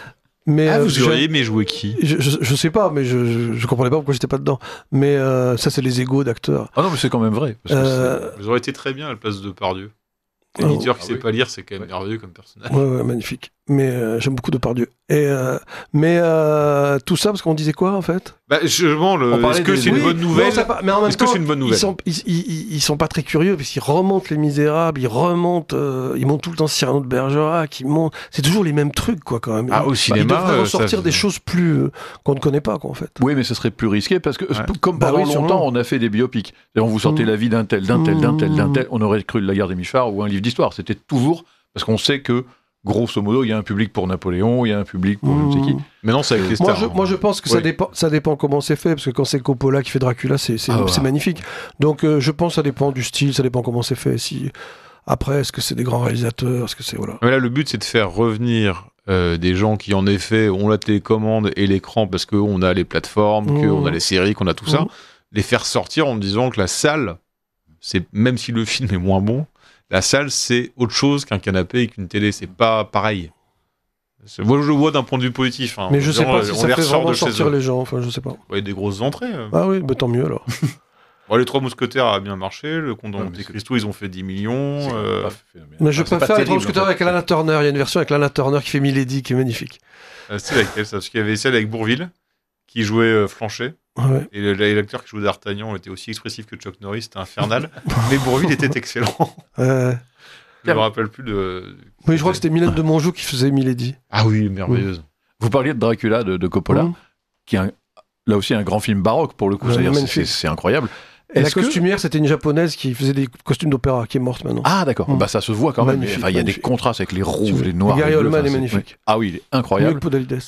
Mais Ah, euh, vous je- auriez aimé jouer qui je, je, je sais pas, mais je, je, je comprenais pas pourquoi j'étais pas dedans. Mais euh, ça, c'est les égos d'acteurs. Ah non, mais c'est quand même vrai. Parce que Euh, Vous auriez été très bien à la place de Pardieu. Oh. L'éditeur qui Ah sait oui. pas lire, c'est quand même Ouais. merveilleux comme personnage. ouais, ouais, magnifique. Mais euh, j'aime beaucoup Depardieu. Et euh, mais euh, tout ça parce qu'on disait quoi en fait Bah, justement, le... On parlait est-ce que des- c'est Oui, une bonne non, nouvelle ça pas- mais en même Est-ce que temps, c'est une bonne nouvelle ils sont, ils, ils, ils sont pas très curieux parce qu'ils remontent Les Misérables, ils remontent, euh, ils montent tout le temps Cyrano de Bergerac, ils montent. C'est toujours les mêmes trucs quoi quand même. Ah, au Ils- cinéma, ils devraient euh, ressortir ça- des choses plus euh, qu'on ne connaît pas quoi en fait. Oui, mais ce serait plus risqué parce que, Ouais. comme Bah pendant oui, sûrement. longtemps, on a fait des biopics. Et on vous sortait Mm. la vie d'un tel, d'un tel, d'un tel, d'un Mm. tel. On aurait cru La Guerre des Michards ou un livre d'histoire. C'était toujours parce qu'on sait que, grosso modo, il y a un public pour Napoléon, il y a un public pour je ne sais qui. Mmh. Mais non, c'est avec les Moi stars. je, hein. moi, je pense que ça, Oui. dépend, ça dépend comment c'est fait, parce que quand c'est Coppola qui fait Dracula, c'est c'est- Ah ouais. c'est magnifique. Donc euh, je pense que ça dépend du style, ça dépend comment c'est fait. Si... Après, est-ce que c'est des grands réalisateurs Est-ce que c'est. Voilà. Mais là, le but, c'est de faire revenir euh, des gens qui, en effet, ont la télécommande et l'écran parce qu'on a les plateformes, Mmh. qu'on a les séries, qu'on a tout ça. Mmh. Les faire sortir en disant que la salle, c'est même si le film est moins bon, la salle, c'est autre chose qu'un canapé et qu'une télé. C'est pas pareil. C'est- Moi, je le vois d'un point de vue positif. hein. Mais je sais Disons, pas si on ça les fait ressort vraiment de chez sortir eux. les gens. Enfin, je sais pas. Ouais, des grosses entrées. euh. Ah oui, bah, tant mieux alors. Bon, les Trois Mousquetaires a bien marché. Le Comte de Ouais, Monte mais c'est- Cristo, ils ont fait dix millions. C'est euh, pas phénoménal. Mais je Enfin, c'est pas préfère les terrible, Mousquetaires en fait. avec Lana Turner. Il y a une version avec Lana Turner qui fait Milady qui est magnifique. euh, C'était laquelle ça Parce qu'il y avait celle avec Bourvil qui jouait euh, Flanchet. Ouais. Et le- l'acteur qui jouait d'Artagnan était aussi expressif que Chuck Norris, c'était infernal. Mais Bourvil était excellent. Euh, Je me rappelle plus de. oui, je crois que c'était Mylène de Mongeau qui faisait Milady. Ah oui, merveilleuse. Vous parliez de Dracula de, de Coppola, Mmh. qui est un- là aussi un grand film baroque pour le coup. Ouais, C'est-à-dire, c'est- magnifique. c'est c'est incroyable. Et la Est-ce que- costumière, c'était une japonaise qui faisait des costumes d'opéra, qui est morte maintenant. Ah d'accord, Mmh. bah, ça se voit quand même. Magnifique, Enfin, il y a des magnifique. contrastes avec les rouges, Tu- les noirs, Gary les bleus. Oldman enfin, est c'est- magnifique. ouais. Ah oui, il est Mieux que incroyable. Podalides.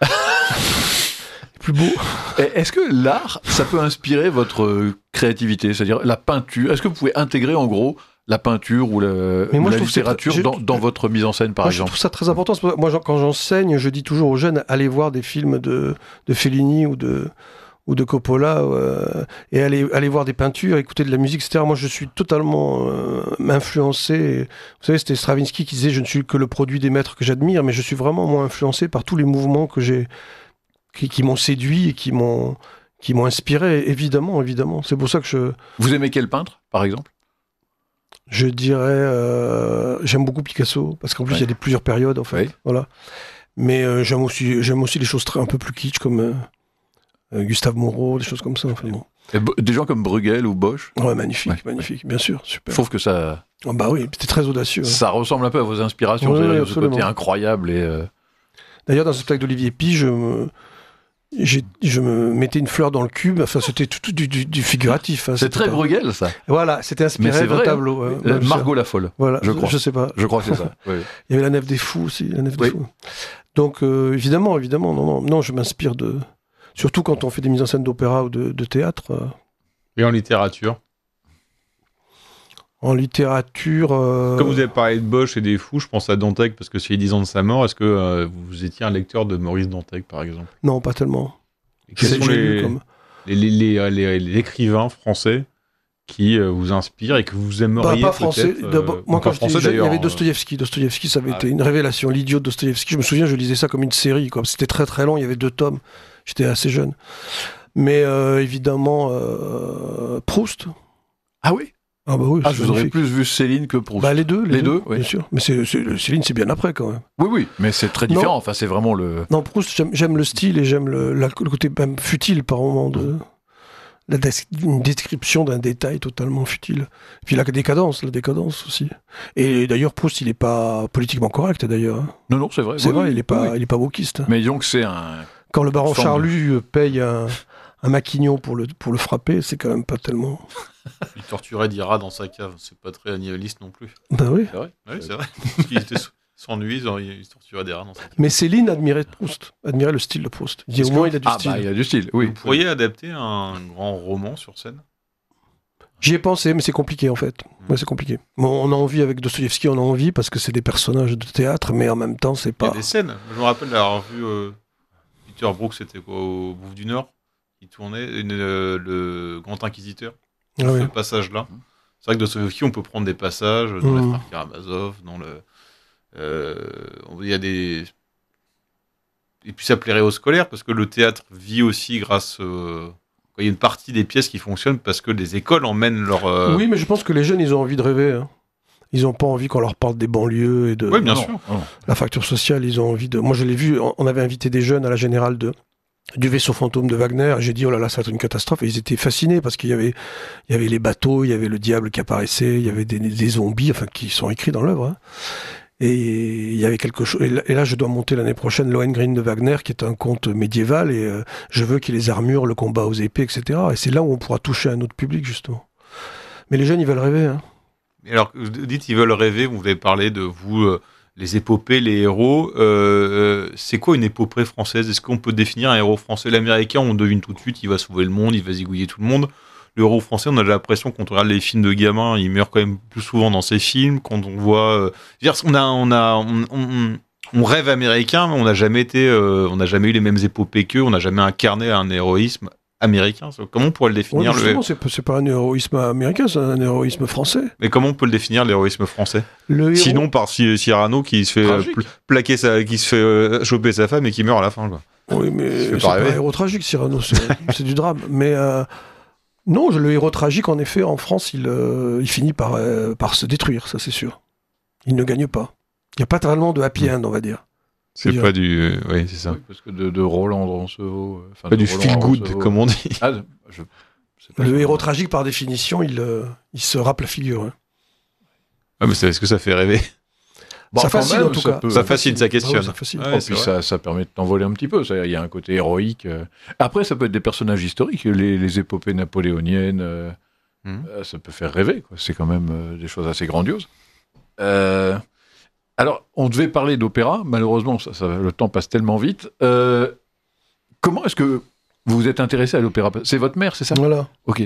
Plus beau. Et Est-ce que l'art, ça peut inspirer votre euh, créativité, c'est-à-dire la peinture? Est-ce que vous pouvez intégrer en gros la peinture ou, le, Mais ou moi, la je trouve que c'est littérature très- je- dans, dans votre mise en scène, par Moi, je exemple? trouve ça très important. C'est pour ça- Moi, j'en- quand j'enseigne, je dis toujours aux jeunes, allez voir des films de, de Fellini ou de, ou de Coppola, euh, et allez, allez voir des peintures, écouter de la musique, et cetera. Moi, je suis totalement euh, influencé. Vous savez, c'était Stravinsky qui disait, je ne suis que le produit des maîtres que j'admire, mais je suis vraiment, moi, influencé par tous les mouvements que j'ai, qui, qui m'ont séduit et qui m'ont, qui m'ont inspiré, évidemment, évidemment. C'est pour ça que je, Vous aimez quel peintre, par exemple? je dirais, euh, j'aime beaucoup Picasso, parce qu'en plus, Ouais. il y a des, plusieurs périodes, en fait. Oui. Voilà. Mais euh, j'aime aussi, j'aime aussi les choses très, un peu plus kitsch, comme euh, euh, Gustave Moreau, des choses comme ça. Enfin, bon. Et b- Des gens comme Bruegel ou Bosch? Ouais, magnifique, Ouais, magnifique, bien sûr, super. Je trouve que ça, Ah bah oui, c'était très audacieux. hein. ça ressemble un peu à vos inspirations, Oui, c'est-à-dire oui, ce côté absolument. incroyable et... euh, D'ailleurs, dans ce spectacle d'Olivier Py, je me, j'ai- je me mettais une fleur dans le cube. Enfin, c'était tout, tout du, du- du figuratif. hein, C'est c'était très pas- Bruegel, ça. Voilà, c'était Mais inspiré c'est d'un vrai, tableau. hein. ouais. Euh, Ouais, je sais. Margot la Folle. Voilà, je crois. Je sais pas. Je crois que c'est ça. Oui. Il y avait la Nef des Fous aussi, la Nef des Oui. Fous. Donc, euh, évidemment, évidemment, non, non, non, je m'inspire de. Surtout quand on fait des mises en scène d'opéra ou de, de théâtre. euh, Et en littérature. En littérature. euh, Comme vous avez parlé de Bosch et des fous, je pense à Dantec parce que c'est les dix ans de sa mort. Est-ce que euh, vous étiez un lecteur de Maurice Dantec, par exemple? Non, pas tellement. Et Quels J'ai- sont j'ai lu les, comme- les, les, les, les- les écrivains français qui euh, vous inspirent et que vous Bah, aimeriez pas français. peut-être, euh, D'abord, moi, ou quand pas j'étais français, jeune, il y avait d'ailleurs, Dostoïevski. Dostoïevski, ça avait Ah été ouais. une révélation. L'idiot de Dostoïevski. Je me souviens, je lisais ça comme une série. Quoi. C'était très très long. Il y avait deux tomes. J'étais assez jeune. Mais euh, évidemment, euh, Proust. Ah oui. Ah bah oui, Ah, c'est je vous aurais magnifique. plus vu Céline que Proust. Bah, les deux, les, Les deux, oui. bien sûr. Mais c'est, c'est- Céline, c'est bien après quand même. Oui, oui, mais c'est très Non. différent. Enfin, c'est vraiment le. Non, Proust, j'aime, j'aime le style et j'aime le, la- le côté même futile par moment de la des- une description d'un détail totalement futile. Puis la décadence, la décadence aussi. Et d'ailleurs, Proust, il est pas politiquement correct d'ailleurs. hein. Non, non, c'est vrai. C'est Oui, vrai, oui, il est pas, oui. il est pas wokiste. Mais donc c'est un. Quand le baron Forme. Charlu euh, paye un, un maquignon pour le, pour le frapper, c'est quand même pas tellement... Il torturait Dira dans sa cave, c'est pas très animaliste non plus. Ben oui. C'est vrai. Oui, c'est vrai. Parce qu'il était s'ennuie, il torturait Dira dans sa cave. Mais Céline admirait Proust, admirait le style de Proust. Il dit au moins il a du Ah style. bah, il a du style, oui. Vous pourriez adapter un grand roman sur scène? J'y ai pensé, mais c'est compliqué en fait. Ouais, c'est compliqué. Bon, on a envie avec Dostoïevski, on a envie parce que c'est des personnages de théâtre, mais en même temps, c'est Il y a pas. des scènes. Je me rappelle d'avoir vu euh, Peter Brook, c'était quoi, au Bouffe du Nord, qui tournait une, euh, le Grand Inquisiteur. Ah oui. Ce passage-là. C'est vrai que Dostoïevski, on peut prendre des passages dans Mmh. les Frères Karamazov, dans le. euh, Il y a des. Et puis ça plairait aux scolaires parce que le théâtre vit aussi grâce. euh, Il y a une partie des pièces qui fonctionnent parce que les écoles emmènent leur. euh, Oui, mais je pense que les jeunes, ils ont envie de rêver. Hein. Ils n'ont pas envie qu'on leur parle des banlieues et de Oui, bien Non, sûr. non. la facture sociale. Ils ont envie de. Moi, je l'ai vu. On avait invité des jeunes à la Générale de du vaisseau fantôme de Wagner. J'ai dit oh là là, ça va être une catastrophe. Et ils étaient fascinés parce qu'il y avait il y avait les bateaux, il y avait le diable qui apparaissait, il y avait des, des zombies, enfin qui sont écrits dans l'œuvre. Hein. Et il y avait quelque chose. Et là, et là, je dois monter l'année prochaine Lohengrin de Wagner, qui est un conte médiéval, et euh, je veux qu'il y ait les armures, le combat aux épées, et cetera. Et c'est là où on pourra toucher un autre public, justement. Mais les jeunes, ils veulent rêver. Hein. Et alors, vous dites ils veulent rêver, vous avez parlé de vous, euh, les épopées, les héros. Euh, euh, c'est quoi une épopée française? Est-ce qu'on peut définir un héros français? L'américain, on devine tout de suite, il va sauver le monde, il va zigouiller tout le monde. Le héros français, on a l'impression, quand on regarde les films de gamins, il meurt quand même plus souvent dans ses films. Quand on voit, euh, je veux dire, on a, on a, on, on, on rêve américain, mais on n'a jamais été, euh, on n'a jamais eu les mêmes épopées qu'eux. On n'a jamais incarné un héroïsme américain. Comment on pourrait le Ouais, définir? justement, le... c'est, pas- c'est pas un héroïsme américain, c'est un héroïsme français. Mais comment on peut le définir, l'héroïsme français? Le héros- Sinon par Cy- Cyrano qui se fait euh, Tragique. pl- plaquer sa, qui se fait euh, choper sa femme et qui meurt à la fin, quoi. Oui, mais fait c'est pas pas rêver. un héros tragique, Cyrano, c'est, c'est du drame. Mais euh, non, le héros tragique, en effet, en France, il, euh, il finit par, euh, par se détruire, ça c'est sûr. Il ne gagne pas. Il n'y a pas tellement de happy end, on va dire. C'est Bien. pas du, euh, oui, c'est ça. Oui, parce que de, de Roland Roncevaux. euh, enfin, Pas de du Roland feel good, Roncevaux. comme on dit. Ah, je... c'est pas Le sûr. héros tragique, par définition, il, euh, il se rappe la figure. Hein. Ah, mais c'est, est-ce que ça fait rêver? Bon, ça quand fascine, même, en tout ça cas. peut- Ça fascine, ça Ah questionne. oui, ça fascine. Ouais, Oh, c'est puis vrai. ça, ça permet de t'envoler un petit peu. Ça, il y a un côté héroïque. euh. Après, ça peut être des personnages historiques. Les, les épopées napoléoniennes, euh, Mhm. euh, ça peut faire rêver, quoi. C'est quand même euh, des choses assez grandioses. Euh, alors, on devait parler d'opéra. Malheureusement, ça, ça- le temps passe tellement vite. Euh, comment est-ce que vous vous êtes intéressé à l'opéra? C'est votre mère, c'est ça? Voilà. Ok.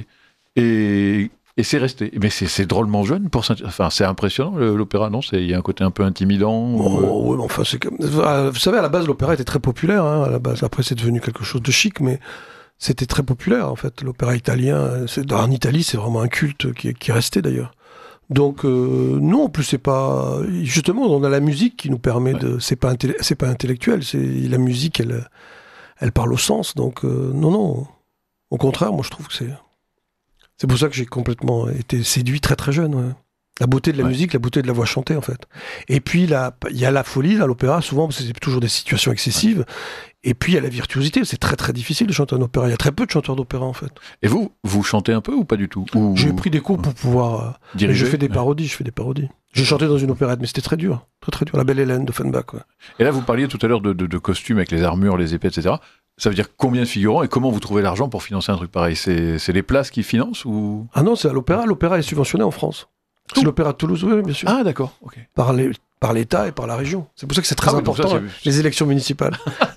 Et, et c'est resté. Mais c'est, c'est drôlement jeune pour s'intéresser. Enfin, c'est impressionnant, le- l'opéra, non? C'est- Il y a un côté un peu intimidant. ou, euh, Oh, ouais, mais enfin, c'est comme... Ah, vous savez, à la base, l'opéra était très populaire. Hein, à la base. Après, c'est devenu quelque chose de chic, mais c'était très populaire, en fait. L'opéra italien, c'est... en Italie, c'est vraiment un culte qui est, qui est resté, d'ailleurs. Donc, euh, non, en plus, c'est pas... Justement, on a la musique qui nous permet Ouais. de... C'est pas, intell- c'est pas intellectuel, c'est... La musique, elle, elle parle au sens. Donc, euh, non, non. Au contraire, moi, je trouve que c'est... C'est pour ça que j'ai complètement été séduit très, très jeune, ouais. La beauté de la Ouais. musique, la beauté de la voix chantée, en fait. Et puis, la- il y a la folie à l'opéra, souvent, parce que c'est toujours des situations excessives. Et puis, il y a la virtuosité. C'est très, très difficile de chanter un opéra. Il y a très peu de chanteurs d'opéra, en fait. Et vous, vous chantez un peu ou pas du tout? Ou J'ai pris des cours pour pouvoir... euh, et diriger je fais des Ouais. parodies, je fais des parodies. J'ai chanté dans une opérette, mais c'était très dur. Très, très dur. La Belle Hélène d'Offenbach, ouais. Et là, vous parliez tout à l'heure de, de, de costumes avec les armures, les épées, et cetera. Ça veut dire combien de figurants et comment vous trouvez l'argent pour financer un truc pareil? C'est, c'est les places qui financent ou... Ah non, c'est à l'opéra. L'opéra est subventionné en France. C'est l'opéra de Toulouse, oui, bien sûr. Ah, d'accord, ok. Par, les, par l'État et par la région. C'est pour ça que c'est très Ah oui, donc ça, important, c'est- hein, les élections municipales.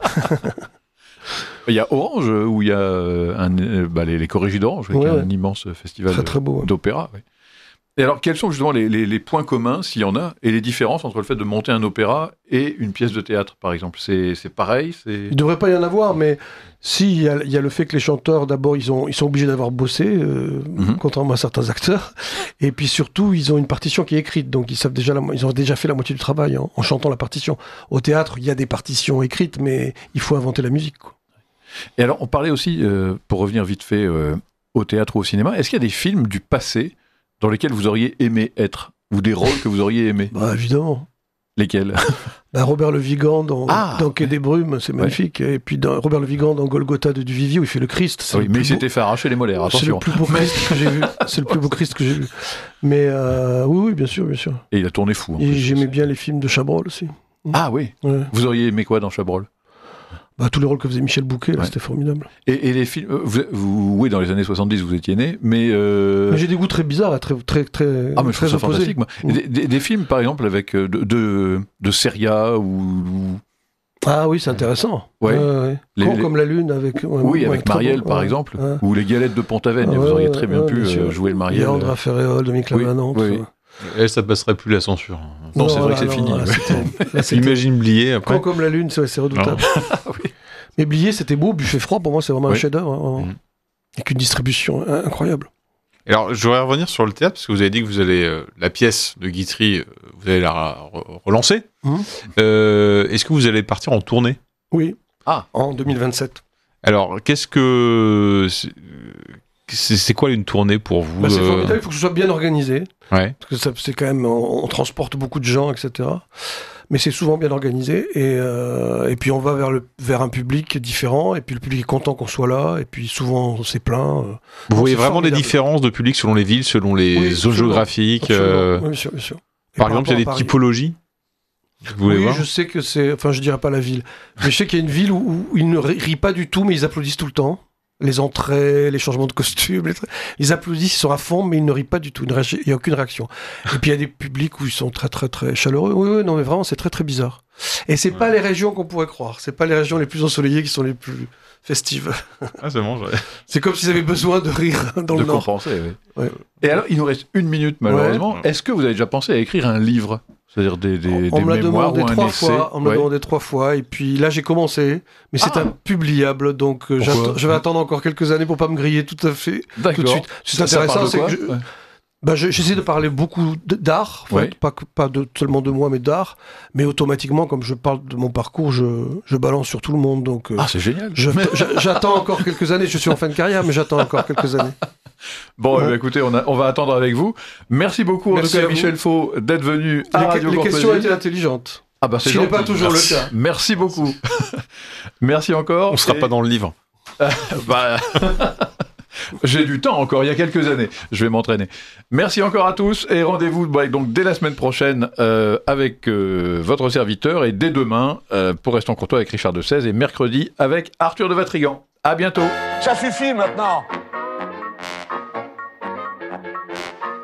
Il y a Orange, euh, où il y a euh, un, euh, bah, les, les Corrigis d'Orange, avec Ouais, un ouais. immense festival Très, de- très beau, hein. d'opéra. ouais. Et alors, quels sont justement les, les- les points communs, s'il y en a, et les différences entre le fait de monter un opéra et une pièce de théâtre, par exemple? C'est, c'est pareil c'est... Il ne devrait pas y en avoir, mais si, il y, a- il y a le fait que les chanteurs, d'abord, ils, ont, ils sont obligés d'avoir bossé, euh, Mhm. contrairement à certains acteurs. Et puis surtout, ils ont une partition qui est écrite, donc ils, savent déjà la mo- ils ont déjà fait la moitié du travail en, en chantant la partition. Au théâtre, il y a des partitions écrites, mais il faut inventer la musique, quoi. Et alors, on parlait aussi, euh, pour revenir vite fait euh, au théâtre ou au cinéma, est-ce qu'il y a des films du passé dans lesquels vous auriez aimé être? Ou des rôles que vous auriez aimés? Bah, évidemment. Lesquels? Bah, Robert Le Vigan dans, Ah, dans Quai des Brumes, c'est magnifique. Et puis dans, Robert Le Vigan dans Golgotha de Duvivier, où il fait le Christ. C'est Oui, le mais plus il beau- s'était fait arracher les molaires, C'est le attention. plus beau Christ que j'ai vu. C'est le plus beau Christ que j'ai vu. Mais euh, oui, oui, bien sûr, bien sûr. Et il a tourné fou. en Et plus. j'aimais bien les films de Chabrol aussi. Ah oui. Ouais. Vous auriez aimé quoi dans Chabrol? Bah, tous les rôles que faisait Michel Bouquet, là, Ouais. c'était formidable. Et, et les films, vous, vous, oui, dans les années soixante-dix, vous étiez né, mais. Euh... Mais j'ai des goûts très bizarres, là, très, très, très, Ah, mais je très trouve ça opposés. fantastique, moi. Mm. Des, des, des films, par exemple, avec euh, de, de, de Seria ou. ou- Ah oui, c'est intéressant. Ouais. Ouais, ouais. Les- Con les- comme la lune avec. ouais, Oui, ouais, avec très Marielle, bon. par Ouais. exemple, Ouais. ou Les Galettes de Pont-Aven. Ah, vous ouais, auriez ouais, très bien ouais, pu bien euh, sûr. jouer le Marielle. Léandre Ferréol, Dominique Oui, Lavanante. oui, oui. ouais. Et ça passerait plus la censure. Non, c'est vrai que c'est là, fini. là, ouais. c'était- là, c'était- Imagine Blier après. Con comme la lune, c'est c'est redoutable. Oui. Mais Blier, c'était beau. Buffet froid, pour moi, c'est vraiment Oui. un chef-d'œuvre. hein, vraiment. Mm. Avec une distribution hein, incroyable. Alors, je voudrais revenir sur le théâtre, parce que vous avez dit que vous allez, euh, la pièce de Guitry, euh, vous allez la re- relancer. Mhm. Euh, est-ce que vous allez partir en tournée? Oui. Ah. En deux mille vingt-sept. Alors, qu'est-ce que... C'est c'est quoi une tournée pour vous? Bah, c'est euh, formidable, il faut que ce soit bien organisé. Ouais. Parce que ça, c'est quand même, on, on transporte beaucoup de gens, et cetera. Mais c'est souvent bien organisé. Et, euh, et puis on va vers, le, vers un public différent. Et puis le public est content qu'on soit là. Et puis souvent on s'est plaint. euh. Vous voyez c'est vraiment des formidable. différences de public selon les villes, selon les Oui, zones absolument. géographiques Absolument. euh, Oui, bien sûr, bien sûr. Et Par exemple, il y a rapport des à Paris. typologies. Vous voulez Oui, voir je sais que c'est. Enfin, je dirais pas la ville. Mais je sais qu'il y a une ville où, où ils ne ri- rient pas du tout, mais ils applaudissent tout le temps. Les entrées, les changements de costumes, les trucs. Ils applaudissent, ils sont à fond, mais ils ne rient pas du tout. Il n'y a aucune réaction. Et puis il y a des publics où ils sont très, très, très chaleureux. Oui, oui, non, mais vraiment, c'est très, très bizarre. Et c'est pas les régions qu'on pourrait croire. C'est pas les régions les plus ensoleillées qui sont les plus festives. Ah, c'est bon, j'aurais- C'est comme s'ils avaient besoin de rire dans De le Nord. compenser, oui. Ouais. Et alors, il nous reste une minute, malheureusement. Ouais. Est-ce que vous avez déjà pensé à écrire un livre? C'est-à-dire des, des, On des me l'a mémoires demandé ou un trois essai? fois. On me l'a Ouais. demandé trois fois. Et puis là, j'ai commencé. Mais c'est Ah. impubliable. Donc, euh, Pourquoi j'attends- je vais attendre encore quelques années pour pas me griller tout à fait. D'accord. Tout de suite. C'est Ça- ça intéressant, parle de c'est quoi que je- Ouais. Bah, je- j'essaie de parler beaucoup d- d'art, en fait, Ouais. pas, que- pas de, seulement de moi, mais d'art. Mais automatiquement, comme je parle de mon parcours, je, je balance sur tout le monde. Donc, euh, Ah, c'est génial. je- j'a- j'attends encore quelques années. Je suis en fin de carrière, mais j'attends encore quelques années. Bon, Ouais. eh bien, écoutez, on, a- on va attendre avec vous. Merci beaucoup, en Merci tout cas, à vous. Michel Faux, d'être venu à Les, Radio les Courtoisie. questions étaient intelligentes. Ah bah, c'est Ce qui n'est gentil. pas toujours Merci. le cas. Merci beaucoup. Merci encore. On sera Et- pas dans le livre. Bah, j'ai du temps encore, il y a quelques années. Je vais m'entraîner. Merci encore à tous et rendez-vous bah, donc dès la semaine prochaine euh, avec euh, votre serviteur et dès demain euh, pour Restons Courtois avec Richard de Sèze et mercredi avec Arthur de Vatrigan. À bientôt. Ça suffit maintenant.